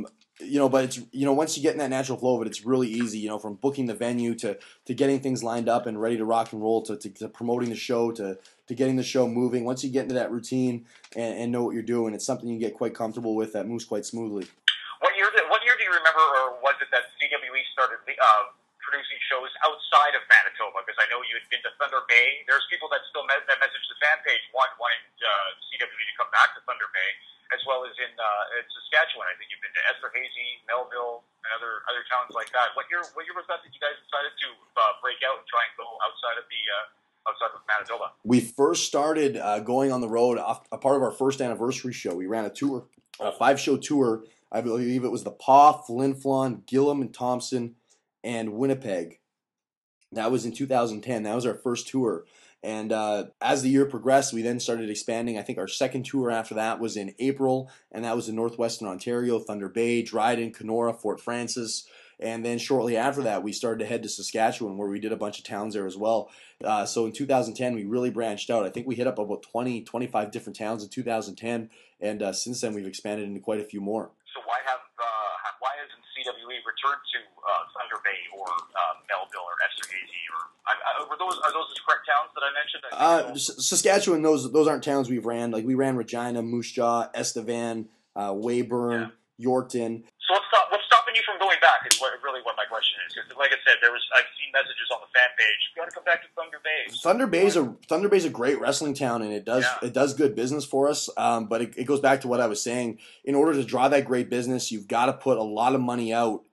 But it's once you get in that natural flow of it, it's really easy. From booking the venue to getting things lined up and ready to rock and roll to promoting the show to getting the show moving. Once you get into that routine and know what you're doing, it's something you get quite comfortable with that moves quite smoothly. What year do you remember, or was it that CWE started producing shows outside of Manitoba? Because I know you had been to Thunder Bay. There's people that still that message the fan page wanting CWE to come back to Thunder Bay, as well as in Saskatchewan. I think you've been to Esterhazy, Melville, and other towns like that. What year was that you guys decided to break out and try and go outside of Manitoba? We first started going on the road. A part of our first anniversary show, we ran a tour, a 5-show tour. I believe it was the Paw, Flin Flon, Gillam and Thompson, and Winnipeg. That was in 2010. That was our first tour. And as the year progressed, we then started expanding. I think our second tour after that was in April, and that was in northwestern Ontario, Thunder Bay, Dryden, Kenora, Fort Francis. And then shortly after that, we started to head to Saskatchewan, where we did a bunch of towns there as well. So in 2010, we really branched out. I think we hit up about 20, 25 different towns in 2010, and since then we've expanded into quite a few more. So why hasn't CWE returned to Thunder Bay or Melville or Esterhazy are those the correct towns that I mentioned? Saskatchewan, those aren't towns we've ran. Like we ran Regina, Moose Jaw, Estevan, Weyburn, Yorkton. So what's stopping you from going back is what my question is. Because like I said, I've seen messages on the fan page. You got to come back to Thunder Bay. Thunder Bay's a great wrestling town, and it does good business for us. But it goes back to what I was saying. In order to draw that great business, you've got to put a lot of money out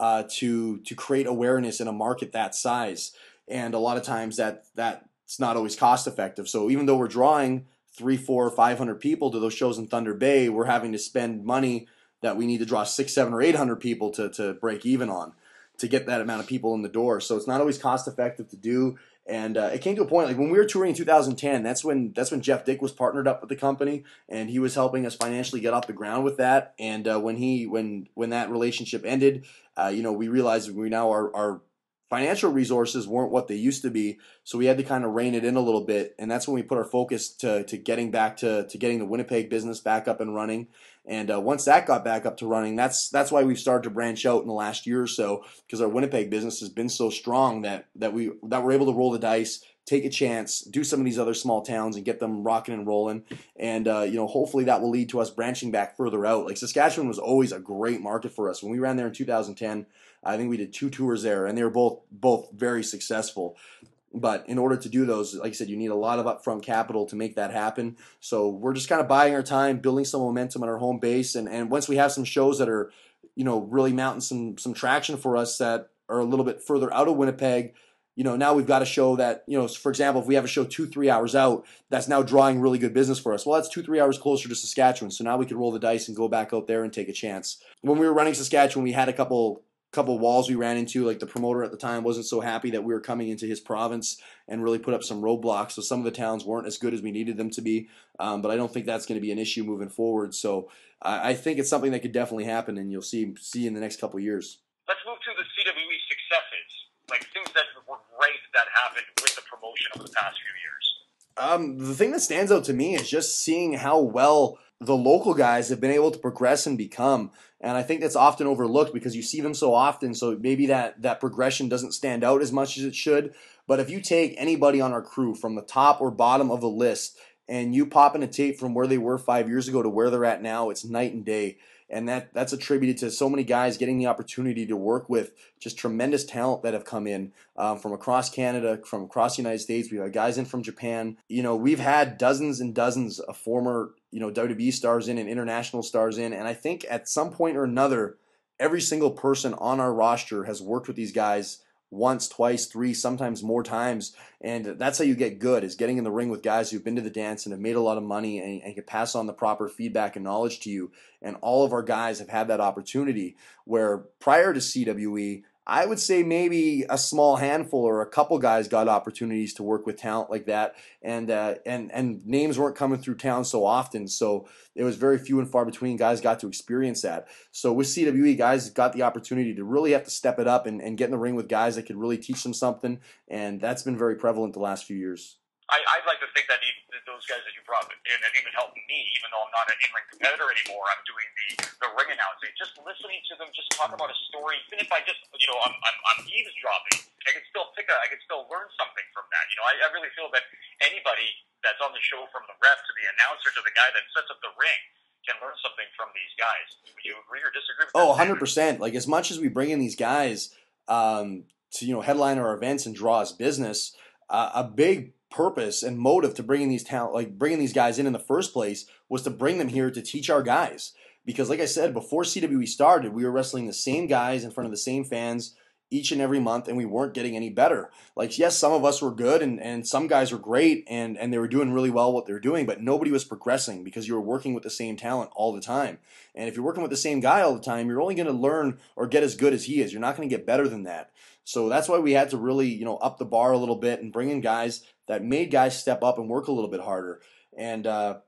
to create awareness in a market that size. And a lot of times that's not always cost effective. So even though we're drawing 300, 400, 500 people to those shows in Thunder Bay, we're having to spend money that we need to draw 600, 700, or 800 people to break even on to get that amount of people in the door. So it's not always cost effective to do. And it came to a point, like when we were touring in 2010, that's when Jeff Dick was partnered up with the company, and he was helping us financially get off the ground with that. And when that relationship ended, we realized our financial resources weren't what they used to be, so we had to kind of rein it in a little bit, and that's when we put our focus to getting back to getting the Winnipeg business back up and running. And once that got back up to running, that's why we've started to branch out in the last year or so, because our Winnipeg business has been so strong that we're able to roll the dice, take a chance, do some of these other small towns and get them rocking and rolling. And hopefully that will lead to us branching back further out. Like Saskatchewan was always a great market for us. When we ran there in 2010, I think we did 2 tours there, and they were both very successful. But in order to do those, like I said, you need a lot of upfront capital to make that happen. So we're just kind of biding our time, building some momentum on our home base, and once we have some shows that are, really mounting some traction for us that are a little bit further out of Winnipeg, now we've got a show that, for example, if we have a show 2-3 hours out, that's now drawing really good business for us. Well, that's 2-3 hours closer to Saskatchewan, so now we could roll the dice and go back out there and take a chance. When we were running Saskatchewan, we had a couple walls we ran into. Like the promoter at the time wasn't so happy that we were coming into his province and really put up some roadblocks. So some of the towns weren't as good as we needed them to be. But I don't think that's going to be an issue moving forward. So I think it's something that could definitely happen, and you'll see in the next couple of years. Let's move to the CWE successes, like things that were great that happened with the promotion over the past few years. The thing that stands out to me is just seeing how well the local guys have been able to progress and become. And I think that's often overlooked because you see them so often, so maybe that progression doesn't stand out as much as it should. But if you take anybody on our crew from the top or bottom of the list and you pop in a tape from where they were 5 years ago to where they're at now, it's night and day. And that's attributed to so many guys getting the opportunity to work with just tremendous talent that have come in from across Canada, from across the United States. We've got guys in from Japan. We've had dozens and dozens of former WWE stars in and international stars in. And I think at some point or another, every single person on our roster has worked with these guys once, twice, 3, sometimes more times. And that's how you get good, is getting in the ring with guys who've been to the dance and have made a lot of money and can pass on the proper feedback and knowledge to you. And all of our guys have had that opportunity, where prior to CWE, I would say maybe a small handful or a couple guys got opportunities to work with talent like that, and names weren't coming through town so often, so it was very few and far between guys got to experience that. So with CWE, guys got the opportunity to really have to step it up and get in the ring with guys that could really teach them something, and that's been very prevalent the last few years. I'd like to think that those guys that you brought in have even helped me, even though I'm not an in-ring competitor anymore. I'm doing the ring announcing. Just listening to them, just talk about a story. Even if I just, I'm eavesdropping, I can still learn something from that. I really feel that anybody that's on the show, from the rep to the announcer to the guy that sets up the ring, can learn something from these guys. Would you agree or disagree with that? Oh, 100%. Like, as much as we bring in these guys to headline our events and draw us business, a big purpose and motive to bringing these guys in the first place was to bring them here to teach our guys. Because like I said, before CWE started, we were wrestling the same guys in front of the same fans each and every month, and we weren't getting any better. Like, yes, some of us were good, and some guys were great, and they were doing really well what they were doing, but nobody was progressing because you were working with the same talent all the time. And if you're working with the same guy all the time, you're only going to learn or get as good as he is. You're not going to get better than that. So that's why we had to really, up the bar a little bit and bring in guys that made guys step up and work a little bit harder. And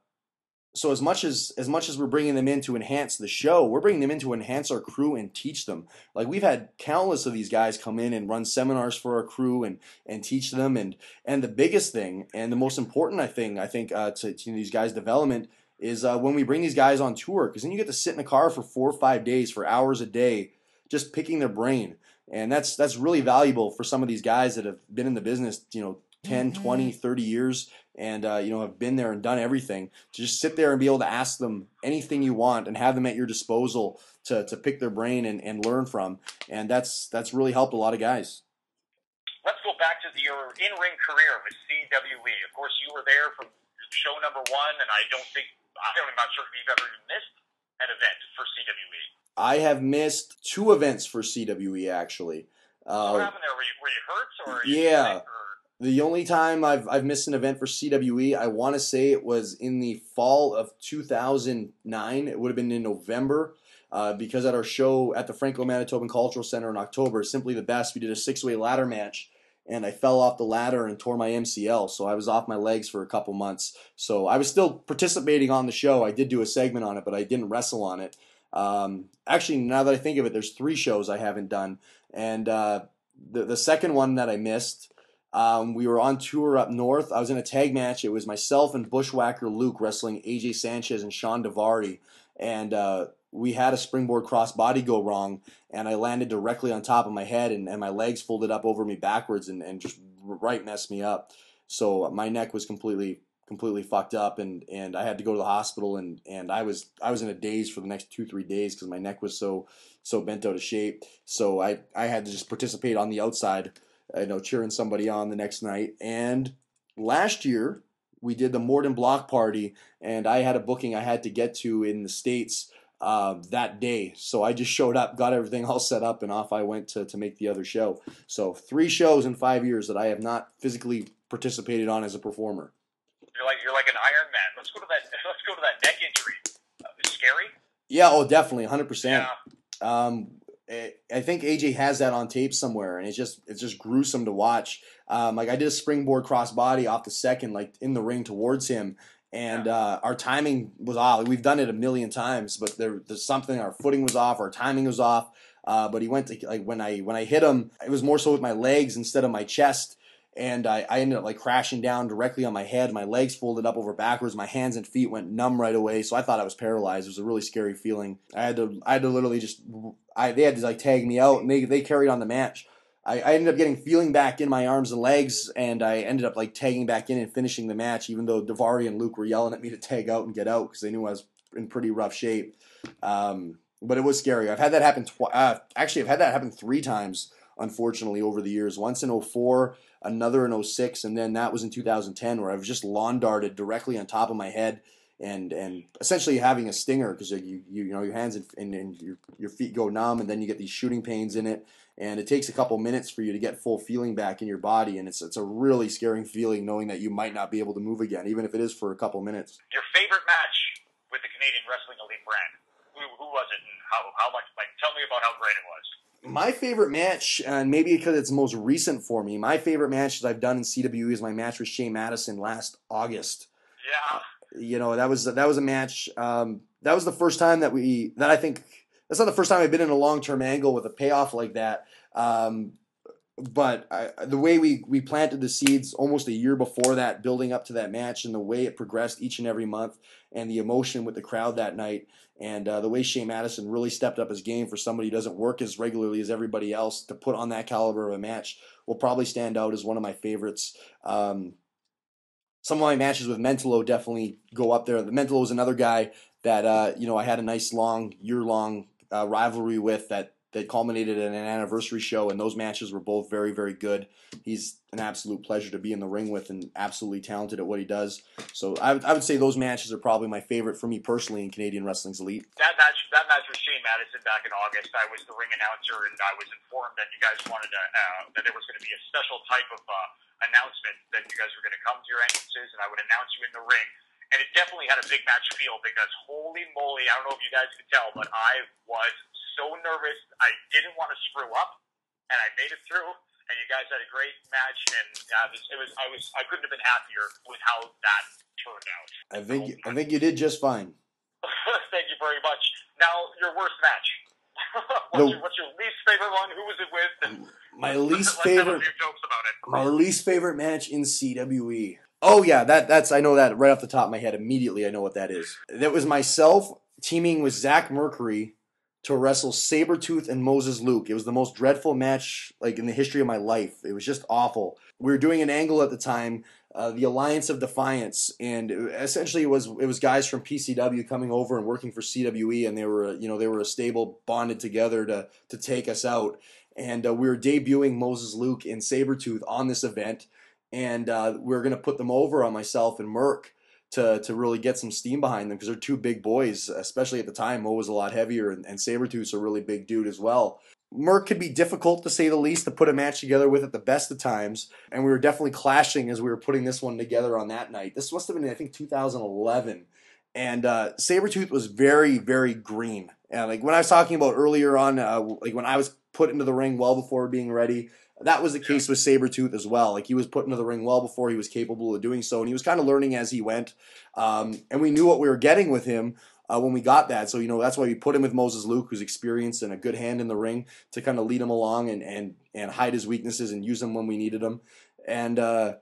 so as much as we're bringing them in to enhance the show, we're bringing them in to enhance our crew and teach them. Like, we've had countless of these guys come in and run seminars for our crew and teach them. And the biggest thing and the most important I think to these guys' development is when we bring these guys on tour, because then you get to sit in a car for 4 or 5 days for hours a day just picking their brain. And that's really valuable for some of these guys that have been in the business, 10, 20, 30 years and, have been there and done everything, to just sit there and be able to ask them anything you want and have them at your disposal to pick their brain and learn from. And that's really helped a lot of guys. Let's go back to your in-ring career with CWE. Of course, you were there from show number 1, and I'm not sure if you've ever missed an event for CWE. I have missed 2 events for CWE, actually. What happened there? Were you hurt? Yeah. The only time I've missed an event for CWE, I want to say it was in the fall of 2009. It would have been in November, because at our show at the Franco-Manitoban Cultural Center in October, Simply the Best, we did a 6-way ladder match, and I fell off the ladder and tore my MCL, so I was off my legs for a couple months. So I was still participating on the show. I did do a segment on it, but I didn't wrestle on it. Actually, now that I think of it, there's 3 shows I haven't done, and the second one that I missed, we were on tour up north. I was in a tag match. It was myself and Bushwhacker Luke wrestling AJ Sanchez and Sean Davardi, and we had a springboard crossbody go wrong, and I landed directly on top of my head, and my legs folded up over me backwards and just right messed me up. So my neck was completely fucked up, and I had to go to the hospital, and I was in a daze for the next 2-3 days because my neck was so bent out of shape. So I had to just participate on the outside, cheering somebody on the next night. And last year we did the Morden Block Party, and I had a booking I had to get to in the States that day. So I just showed up, got everything all set up, and off I went to make the other show. So 3 shows in 5 years that I have not physically participated on as a performer. You're like an Iron Man. Let's go to that neck injury. Scary? Yeah, oh, definitely, 100%. Yeah. I think AJ has that on tape somewhere, and it's just gruesome to watch. Like, I did a springboard crossbody off the second, like in the ring towards him, and our timing was off. We've done it a million times, but there's something. Our footing was off, our timing was off. But he went to, like, when I hit him, it was more so with my legs instead of my chest. And I ended up like crashing down directly on my head. My legs folded up over backwards. My hands and feet went numb right away. So I thought I was paralyzed. It was a really scary feeling. I had to literally they had to like tag me out, and they carried on the match. I ended up getting feeling back in my arms and legs, and I ended up like tagging back in and finishing the match, even though Davari and Luke were yelling at me to tag out and get out because they knew I was in pretty rough shape. But it was scary. I've had that happen Actually, I've had that happen 3 times, unfortunately, over the years. Once in 2004, another in 2006, and then that was in 2010, where I was just lawn darted directly on top of my head, and essentially having a stinger because your hands and your feet go numb, and then you get these shooting pains in it, and it takes a couple minutes for you to get full feeling back in your body, and it's a really scary feeling knowing that you might not be able to move again, even if it is for a couple minutes. Your favorite match with the Canadian Wrestling Elite brand? Who was it, and how much? Like, tell me about how great it was. My favorite match, and maybe because it's most recent for me, my favorite match that I've done in CWE is my match with Shane Madison last August. Yeah. That was a match. That was the first time that I think that's not the first time I've been in a long-term angle with a payoff like that. But the way we planted the seeds almost a year before that, building up to that match, and the way it progressed each and every month, and the emotion with the crowd that night, and the way Shane Madison really stepped up his game for somebody who doesn't work as regularly as everybody else to put on that caliber of a match, will probably stand out as one of my favorites. Some of my matches with Mentolo definitely go up there. The Mentolo was another guy that I had a nice year-long rivalry with that culminated in an anniversary show, and those matches were both very, very good. He's an absolute pleasure to be in the ring with, and absolutely talented at what he does. So I would say those matches are probably my favorite for me personally in Canadian Wrestling's Elite. That match with Shane Madison back in August, I was the ring announcer, and I was informed that you guys wanted to that there was going to be a special type of announcement that you guys were going to come to your entrances, and I would announce you in the ring. And it definitely had a big match feel because holy moly, I don't know if you guys could tell, but I was so nervous. I didn't want to screw up, and I made it through. And you guys had a great match, and I couldn't have been happier with how that turned out. I think you did just fine. Thank you very much. Now, your worst match. What's your least favorite one? Who was it with? And my least let's favorite. have a few jokes about it. My least favorite match in CWE. Oh yeah, that's I know that right off the top of my head. Immediately, I know what that is. That was myself teaming with Zach Mercury to wrestle Sabretooth and Moses Luke. It was the most dreadful match like in the history of my life. It was just awful. We were doing an angle at the time, the Alliance of Defiance, and essentially it was guys from PCW coming over and working for CWE, and they were a stable bonded together to take us out. And we were debuting Moses Luke and Sabretooth on this event, and we were going to put them over on myself and Merc to really get some steam behind them because they're two big boys, especially at the time. Mo was a lot heavier, and Sabretooth's a really big dude as well. Merc could be difficult, to say the least, to put a match together with at the best of times, and we were definitely clashing as we were putting this one together on that night. This must have been, I think, 2011, and Sabretooth was very, very green. And like when I was talking about earlier on, like when I was put into the ring well before being ready, that was the case with Sabretooth as well. Like he was put into the ring well before he was capable of doing so, and he was kind of learning as he went. And we knew what we were getting with him when we got that. So, that's why we put him with Moses Luke, who's experienced and a good hand in the ring to kind of lead him along and hide his weaknesses and use them when we needed them. And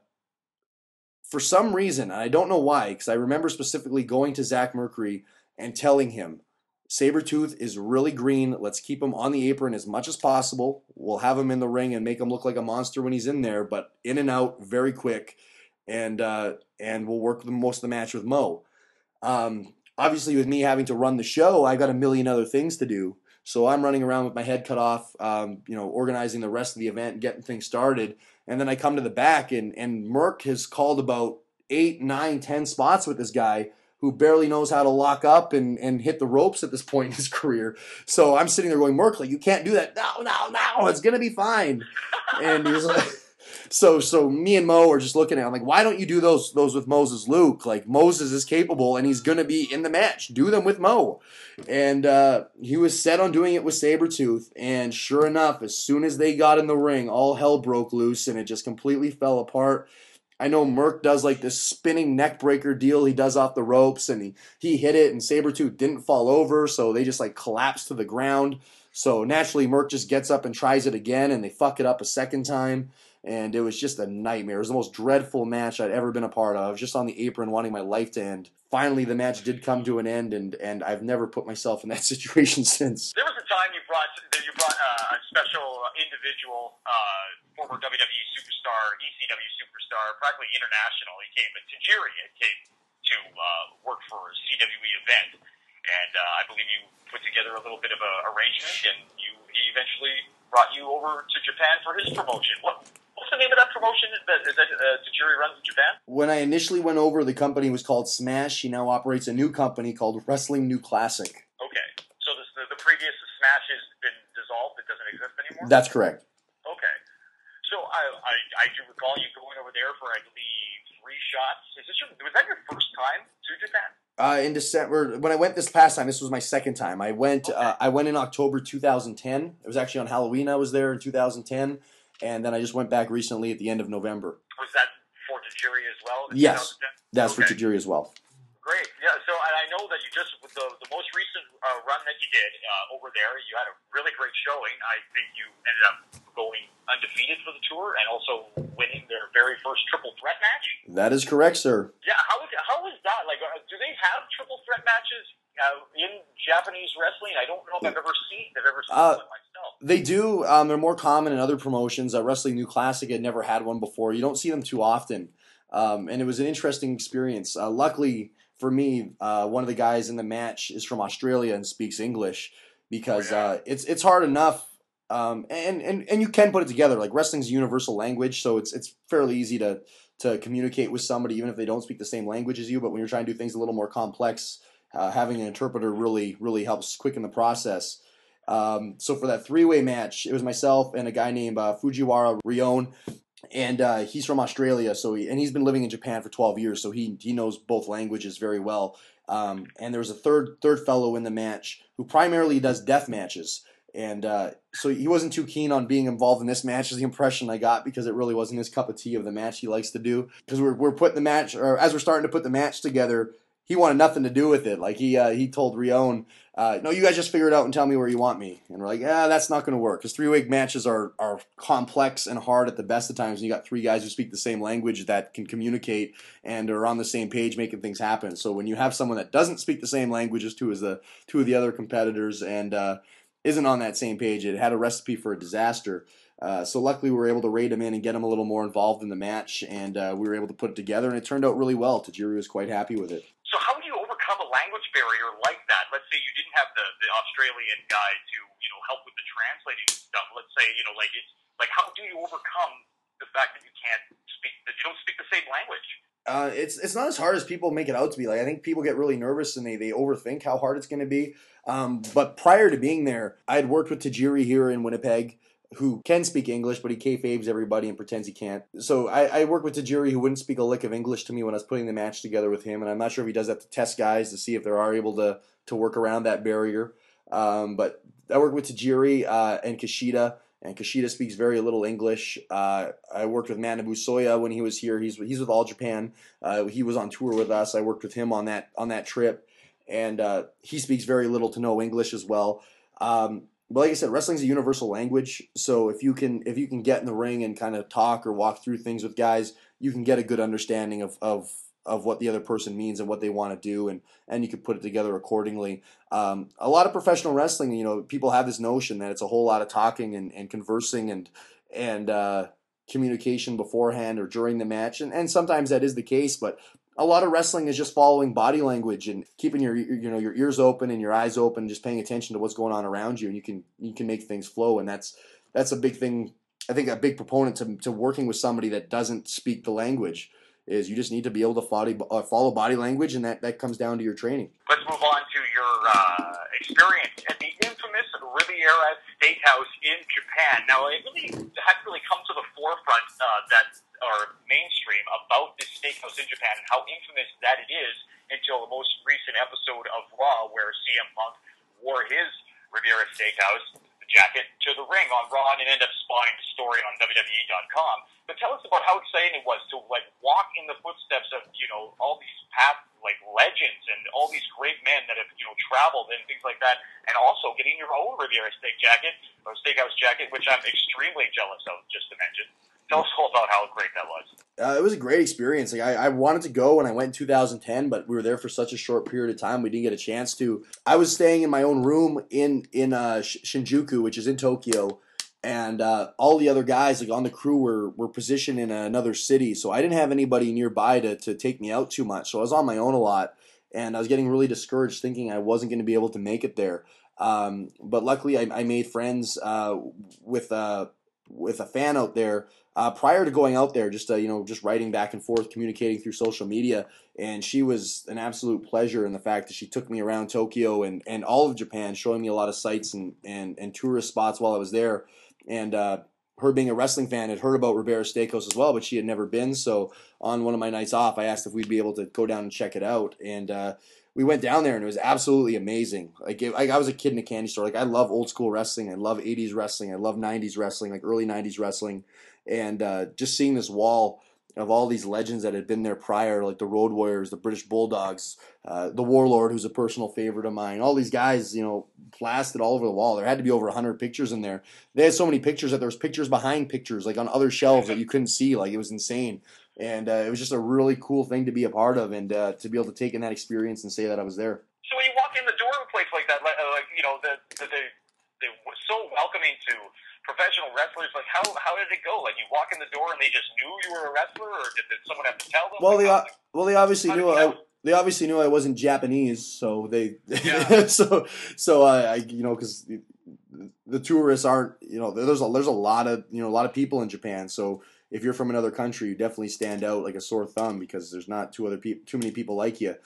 for some reason, and I don't know why, because I remember specifically going to Zach Mercury and telling him, Sabretooth is really green. Let's keep him on the apron as much as possible. We'll have him in the ring and make him look like a monster when he's in there, but in and out very quick. And we'll work most of the match with Mo. Obviously, with me having to run the show, I got a million other things to do. So I'm running around with my head cut off, organizing the rest of the event and getting things started. And then I come to the back, and Merc has called about 8, 9, 10 spots with this guy who barely knows how to lock up and hit the ropes at this point in his career. So I'm sitting there going, Merc, like, you can't do that. No, it's going to be fine. And he's like, so me and Mo are just looking at him like, why don't you do those with Moses Luke? Like, Moses is capable and he's going to be in the match. Do them with Mo. And he was set on doing it with Sabretooth. And sure enough, as soon as they got in the ring, all hell broke loose and it just completely fell apart. I know Merc does like this spinning neck breaker deal he does off the ropes, and he hit it, and Sabretooth didn't fall over, so they just like collapsed to the ground. So naturally, Merc just gets up and tries it again, and they fuck it up a second time, and it was just a nightmare. It was the most dreadful match I'd ever been a part of. I was just on the apron wanting my life to end. Finally, the match did come to an end, and I've never put myself in that situation since. There was a time you brought a special individual, former WWE superstar, ECW superstar, practically international. He came to Tajiri. Came to work for a CWE event, and I believe you put together a little bit of a arrangement, and he eventually brought you over to Japan for his promotion. What's the name of that promotion that Tajiri runs in Japan? When I initially went over, the company was called Smash. He now operates a new company called Wrestling New Classic. Okay, so the previous Smash has been dissolved. It doesn't exist anymore? That's correct. Okay. So I do recall you going over there for, I believe, 3 shots. Was that your first time to Japan? In December, when I went this past time, this was my second time. I went. Okay. I went in October 2010. It was actually on Halloween. I was there in 2010, and then I just went back recently at the end of November. Was that for Tajiri as well? In Yes, 2010? that's for Okay. Tajiri as well. Great. Yeah. So, and I know that you just with the most recent run that you did over there, you had a really great showing. I think you ended up going undefeated for the tour and also winning their very first triple threat match. That is correct, sir. Yeah. How is that? Like, do they have triple threat matches in Japanese wrestling? I don't know if I've ever seen one myself. They do. They're more common in other promotions. Wrestling New Classic had never had one before. You don't see them too often, and it was an interesting experience. Luckily for me, one of the guys in the match is from Australia and speaks English because it's hard enough. And you can put it together. Like wrestling's a universal language, so it's fairly easy to communicate with somebody even if they don't speak the same language as you. But when you're trying to do things a little more complex, having an interpreter really helps quicken the process. So for that three-way match, it was myself and a guy named Fujiwara Rion, and he's from Australia. So he's been living in Japan for 12 years, so he knows both languages very well. And there was a third fellow in the match who primarily does death matches. And so he wasn't too keen on being involved in this match, is the impression I got, because it really wasn't his cup of tea of the match he likes to do. Because we're putting the match, or as we're starting to put the match together, he wanted nothing to do with it. Like he told Rion, no, you guys just figure it out and tell me where you want me. And we're like, yeah, that's not going to work, because three-way matches are complex and hard at the best of times. And you got three guys who speak the same language that can communicate and are on the same page making things happen. So when you have someone that doesn't speak the same language as two of the other competitors and isn't on that same page, it had a recipe for a disaster. So luckily we were able to raid him in and get him a little more involved in the match, and we were able to put it together, and it turned out really well. Tajiri was quite happy with it. So how do you overcome a language barrier like that? Let's say you didn't have the Australian guy to help with the translating stuff. Let's say like how do you overcome the fact that you don't speak the same language? It's not as hard as people make it out to be. Like I think people get really nervous and they overthink how hard it's going to be. But prior to being there, I had worked with Tajiri here in Winnipeg, who can speak English, but he kayfabes everybody and pretends he can't. So I worked with Tajiri, who wouldn't speak a lick of English to me when I was putting the match together with him, and I'm not sure if he does that to test guys to see if they are able to work around that barrier. But I worked with Tajiri and Kushida, and Kushida speaks very little English. I worked with Manabu Soya when he was here. He's with All Japan. He was on tour with us. I worked with him on that trip, and he speaks very little to no English as well. But like I said, wrestling's a universal language, so if you can get in the ring and kind of talk or walk through things with guys, you can get a good understanding of what the other person means and what they want to do, and you can put it together accordingly. A lot of professional wrestling, people have this notion that it's a whole lot of talking and conversing and communication beforehand or during the match, and sometimes that is the case, but a lot of wrestling is just following body language and keeping your ears open and your eyes open, just paying attention to what's going on around you, and you can make things flow. And that's a big thing. I think a big proponent to working with somebody that doesn't speak the language is you just need to be able to follow body language, and that comes down to your training. Let's move on to your experience at the infamous Riviera Steakhouse in Japan. Now, it hadn't really come to the forefront or mainstream about this steakhouse in Japan and how infamous that it is until the most recent episode of Raw, where CM Punk wore his Riviera Steakhouse jacket to the ring on Raw and ended up spawning the story on WWE.com. But tell us about how exciting it was to walk in the footsteps of all these past legends and all these great men that have traveled and things like that, and also getting your own Riviera Steakhouse jacket, which I'm extremely jealous of, just to mention. Tell us all about how great that was. It was a great experience. I wanted to go when I went in 2010, but we were there for such a short period of time, we didn't get a chance to. I was staying in my own room in Shinjuku, which is in Tokyo, and all the other guys on the crew were positioned in another city, so I didn't have anybody nearby to take me out too much. So I was on my own a lot, and I was getting really discouraged, thinking I wasn't going to be able to make it there. But luckily, I made friends with a fan out there. Prior to going out there, just writing back and forth, communicating through social media, and she was an absolute pleasure in the fact that she took me around Tokyo and all of Japan, showing me a lot of sights and tourist spots while I was there, and her being a wrestling fan, had heard about Ribera Steakhouse as well, but she had never been. So on one of my nights off, I asked if we'd be able to go down and check it out. And we went down there, and it was absolutely amazing. Like, I was a kid in a candy store. Like, I love old school wrestling. I love 80s wrestling. I love 90s wrestling, like early 90s wrestling. And just seeing this wall of all these legends that had been there prior, like the Road Warriors, the British Bulldogs, the Warlord, who's a personal favorite of mine. All these guys, plastered all over the wall. There had to be over 100 pictures in there. They had so many pictures that there was pictures behind pictures, like on other shelves that you couldn't see. Like, it was insane. And it was just a really cool thing to be a part of, and to be able to take in that experience and say that I was there. So when you walk in the door of a place like that, they were so welcoming to professional wrestlers. Like, how did it go? Like, you walk in the door and they just knew you were a wrestler, or did someone have to tell them? They obviously knew. They obviously knew I wasn't Japanese, so they. Yeah. Because the tourists aren't. There's a lot of people in Japan, so. If you're from another country, you definitely stand out like a sore thumb because there's not too many people like you.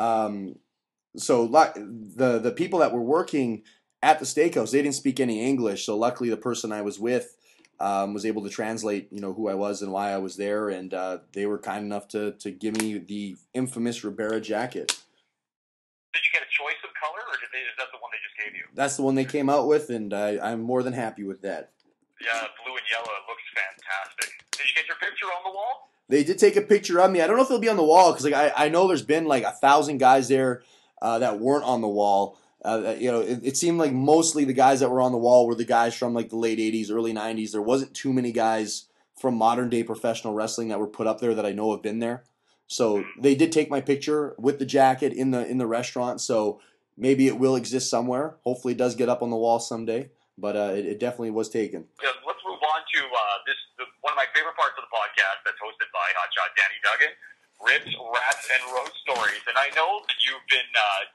So the people that were working at the steakhouse, they didn't speak any English. So luckily, the person I was with was able to translate, who I was and why I was there, and they were kind enough to give me the infamous Ribera jacket. Did you get a choice of color, or is that the one they just gave you? That's the one they came out with, and I'm more than happy with that. Yeah, blue and yellow. It looks fantastic. Did you get your picture on the wall? They did take a picture of me. I don't know if it'll be on the wall because I know there's been like 1,000 guys there that weren't on the wall. It seemed like mostly the guys that were on the wall were the guys from like the late 80s, early 90s. There wasn't too many guys from modern day professional wrestling that were put up there that I know have been there. So they did take my picture with the jacket in the restaurant. So maybe it will exist somewhere. Hopefully it does get up on the wall someday. But it definitely was taken. Yeah, let's move on to one of my favorite parts of the podcast that's hosted by Hotshot Danny Duggan, Ribs, Rats, and Road Stories. And I know that you've been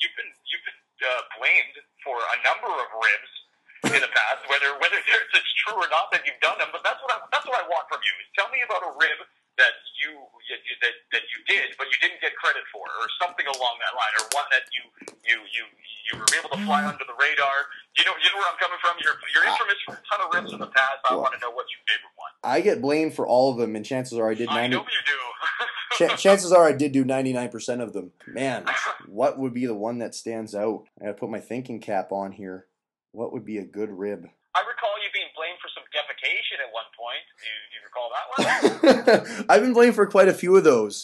blamed for a number of ribs in the past, whether it's true or not that you've done them. But that's what I want from you. Is tell me about a rib that you did, but you didn't get credit for, or something along that line, or one that you were able to fly under the radar. You know where I'm coming from. You're infamous for a ton of ribs in the past. I want to know what's your favorite one. I get blamed for all of them, and chances are I did. I know you do. Chances are I did do 99% of them. Man, what would be the one that stands out? I gotta put my thinking cap on here. What would be a good rib? I recall you being blamed for some defecation at one point. Do you recall that one? I've been blamed for quite a few of those.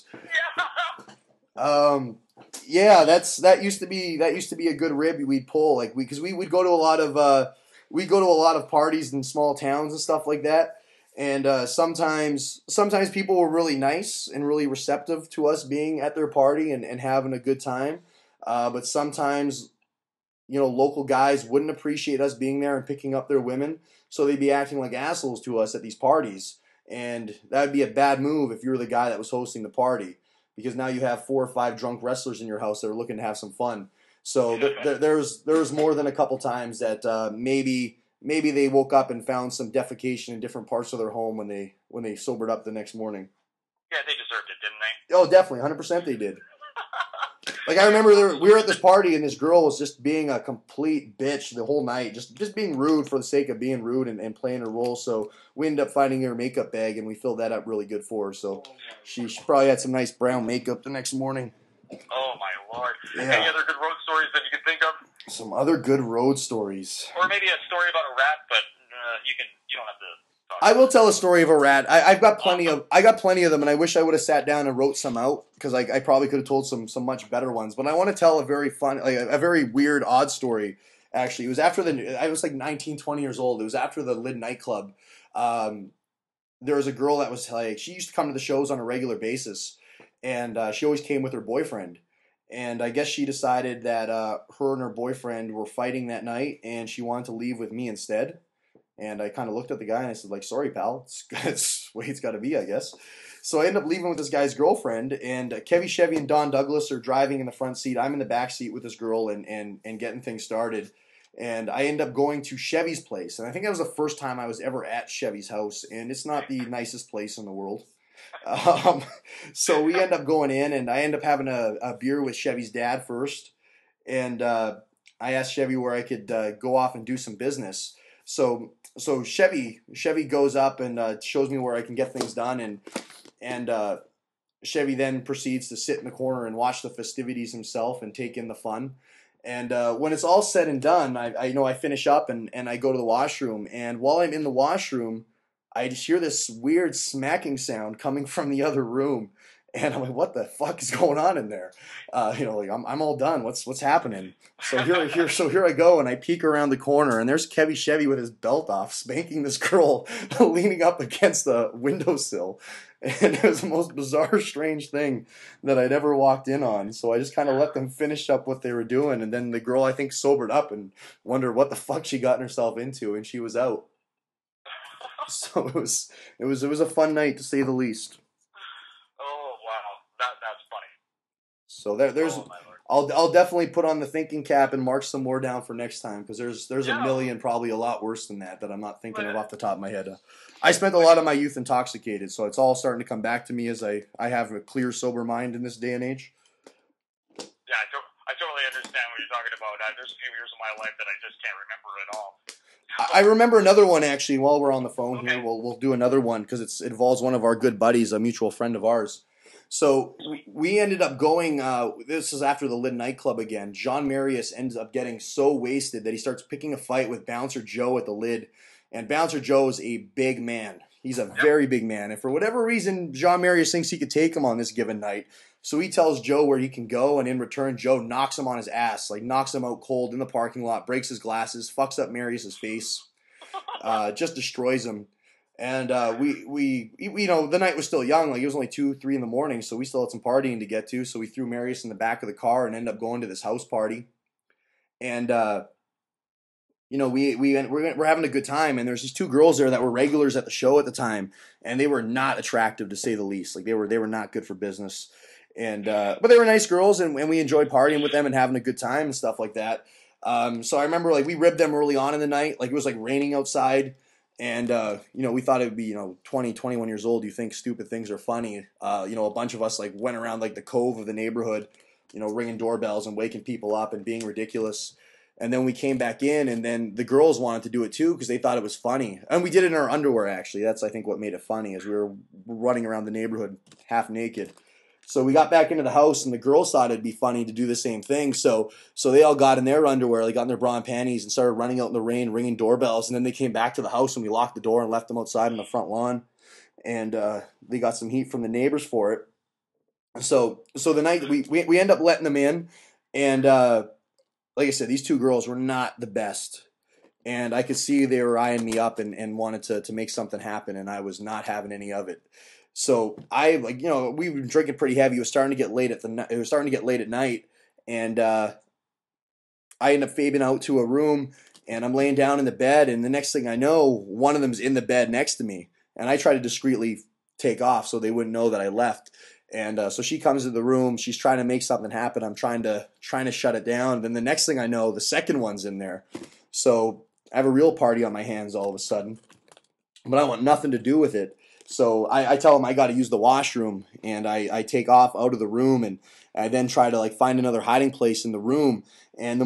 Yeah. That used to be a good rib we'd pull, like we'd go to a lot of parties in small towns and stuff like that. And sometimes people were really nice and really receptive to us being at their party and having a good time. But sometimes, local guys wouldn't appreciate us being there and picking up their women, so they'd be acting like assholes to us at these parties. And that would be a bad move if you were the guy that was hosting the party, because now you have 4 or 5 drunk wrestlers in your house that are looking to have some fun. So there's more than a couple times that maybe they woke up and found some defecation in different parts of their home when they sobered up the next morning. Yeah, they deserved it, didn't they? Oh, definitely, 100% they did. Like, I remember we were at this party and this girl was just being a complete bitch the whole night, just being rude for the sake of being rude and playing her role. So we ended up finding her makeup bag and we filled that up really good for her. So she probably had some nice brown makeup the next morning. Oh my Lord! Yeah. Any other good road stories that you can think of? Some other good road stories, or maybe a story about a rat, but you don't have to. I will tell a story of a rat. I've got plenty of them, and I wish I would have sat down and wrote some out, because I probably could have told some much better ones. But I want to tell a very fun, a very weird, odd story. Actually, it was after I was like 19, 20 years old. It was after the Lid nightclub. There was a girl that was like, she used to come to the shows on a regular basis, and she always came with her boyfriend. And I guess she decided that her and her boyfriend were fighting that night, and she wanted to leave with me instead. And I kind of looked at the guy and I said, like, sorry, pal, it's the way it's got to be, I guess. So I ended up leaving with this guy's girlfriend, and Kevy Chevy and Don Douglas are driving in the front seat. I'm in the back seat with this girl and getting things started. And I end up going to Chevy's place. And I think that was the first time I was ever at Chevy's house, and it's not the nicest place in the world. So we end up going in, and I end up having a beer with Chevy's dad first. And I asked Chevy where I could go off and do some business. So so Chevy goes up and shows me where I can get things done, and Chevy then proceeds to sit in the corner and watch the festivities himself and take in the fun. And when it's all said and done, I finish up and I go to the washroom. And while I'm in the washroom, I just hear this weird smacking sound coming from the other room. And I'm like, what the fuck is going on in there? Like I'm all done. What's happening? So here I go, and I peek around the corner, and there's Kevy Chevy with his belt off, spanking this girl, leaning up against the windowsill. And it was the most bizarre, strange thing that I'd ever walked in on. So I just kind of let them finish up what they were doing, and then the girl, I think, sobered up and wondered what the fuck she gotten herself into, and she was out. So it was a fun night to say the least. Oh wow, that's funny. So there's Oh my lord. I'll definitely put on the thinking cap and mark some more down for next time, because there's a Yeah. million, probably a lot worse than that I'm not thinking of But- off the top of my head. I spent a lot of my youth intoxicated, so it's all starting to come back to me as I have a clear, sober mind in this day and age. Yeah, I totally understand what you're talking about. There's a few years of my life that I just can't remember at all. I remember another one, actually. While we're on the phone Okay. here, we'll do another one because it involves one of our good buddies, a mutual friend of ours. So we ended up going. This is after the Lid nightclub again. John Marius ends up getting so wasted that he starts picking a fight with Bouncer Joe at the Lid, and Bouncer Joe is a big man. He's a very big man, and for whatever reason, John Marius thinks he could take him on this given night. So he tells Joe where he can go, and in return, Joe knocks him on his ass, like knocks him out cold in the parking lot, breaks his glasses, fucks up Marius's face, just destroys him. And we the night was still young, like it was only 2-3 in the morning, so we still had some partying to get to. So we threw Marius in the back of the car and ended up going to this house party. And we're having a good time, and there's these two girls there that were regulars at the show at the time, and they were not attractive, to say the least. Like they were not good for business. And but they were nice girls, and we enjoyed partying with them and having a good time and stuff like that. So I remember like we ribbed them early on in the night. Like it was like raining outside, and we thought it would be 20, 21 years old. You think stupid things are funny. A bunch of us like went around like the cove of the neighborhood, ringing doorbells and waking people up and being ridiculous. And then we came back in, and then the girls wanted to do it too because they thought it was funny. And we did it in our underwear, actually. That's, I think, what made it funny, is we were running around the neighborhood half naked. So we got back into the house, and the girls thought it'd be funny to do the same thing. So they all got in their underwear, they got in their bra and panties, and started running out in the rain, ringing doorbells. And then they came back to the house, and we locked the door and left them outside on the front lawn. And they got some heat from the neighbors for it. So the night we end up letting them in, and like I said, these two girls were not the best. And I could see they were eyeing me up and wanted to make something happen, and I was not having any of it. So I we were drinking pretty heavy. It was starting to get late at night, and I ended up fading out to a room, and I'm laying down in the bed, and the next thing I know, one of them's in the bed next to me, and I try to discreetly take off so they wouldn't know that I left. And so she comes into the room. She's trying to make something happen. I'm trying to shut it down. Then the next thing I know, the second one's in there. So I have a real party on my hands all of a sudden, but I want nothing to do with it. So I tell him I got to use the washroom, and I take off out of the room, and I then try to like find another hiding place in the room. And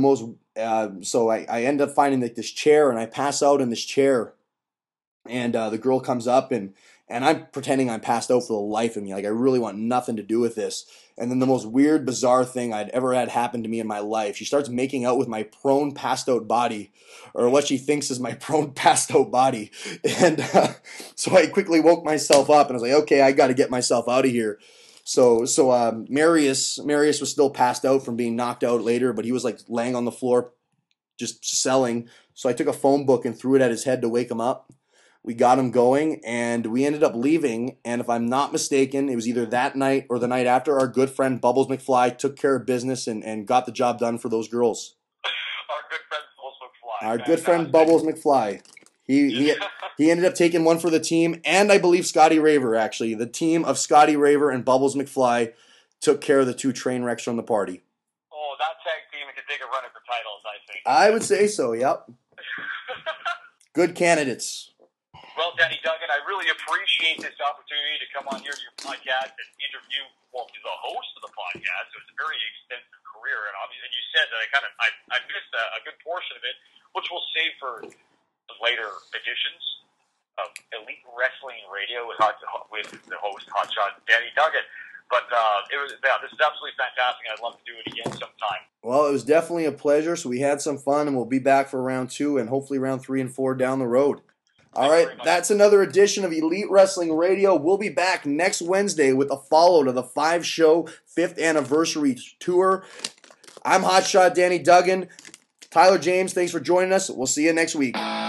so I end up finding like this chair, and I pass out in this chair, and the girl comes up, and I'm pretending I'm passed out for the life of me. Like I really want nothing to do with this. And then the most weird, bizarre thing I'd ever had happen to me in my life. She starts making out with my prone, passed out body, or what she thinks is my prone, passed out body. And so I quickly woke myself up, and I was like, okay, I got to get myself out of here. So Marius was still passed out from being knocked out later, but he was like laying on the floor, just selling. So I took a phone book and threw it at his head to wake him up. We got him going, and we ended up leaving. And if I'm not mistaken, it was either that night or the night after, our good friend Bubbles McFly took care of business and got the job done for those girls. Our good friend Bubbles McFly. Our good friend Bubbles McFly. He ended up taking one for the team, and I believe Scotty Raver, actually. The team of Scotty Raver and Bubbles McFly took care of the two train wrecks from the party. Oh, that tag team could take a run at the titles, I think. I would say so, yep. Good candidates. Well, Danny Duggan, I really appreciate this opportunity to come on here to your podcast and interview, the host of the podcast. So it's a very extensive career, and obviously, and you said that I missed a good portion of it, which we'll save for the later editions of Elite Wrestling Radio with the host Hotshot Danny Duggan. But this is absolutely fantastic. I'd love to do it again sometime. Well, it was definitely a pleasure. So we had some fun, and we'll be back for round 2 and hopefully round 3 and 4 down the road. All right, that's another edition of Elite Wrestling Radio. We'll be back next Wednesday with a follow to the 5-show 5th anniversary tour. I'm Hotshot Danny Duggan. Tyler James, thanks for joining us. We'll see you next week.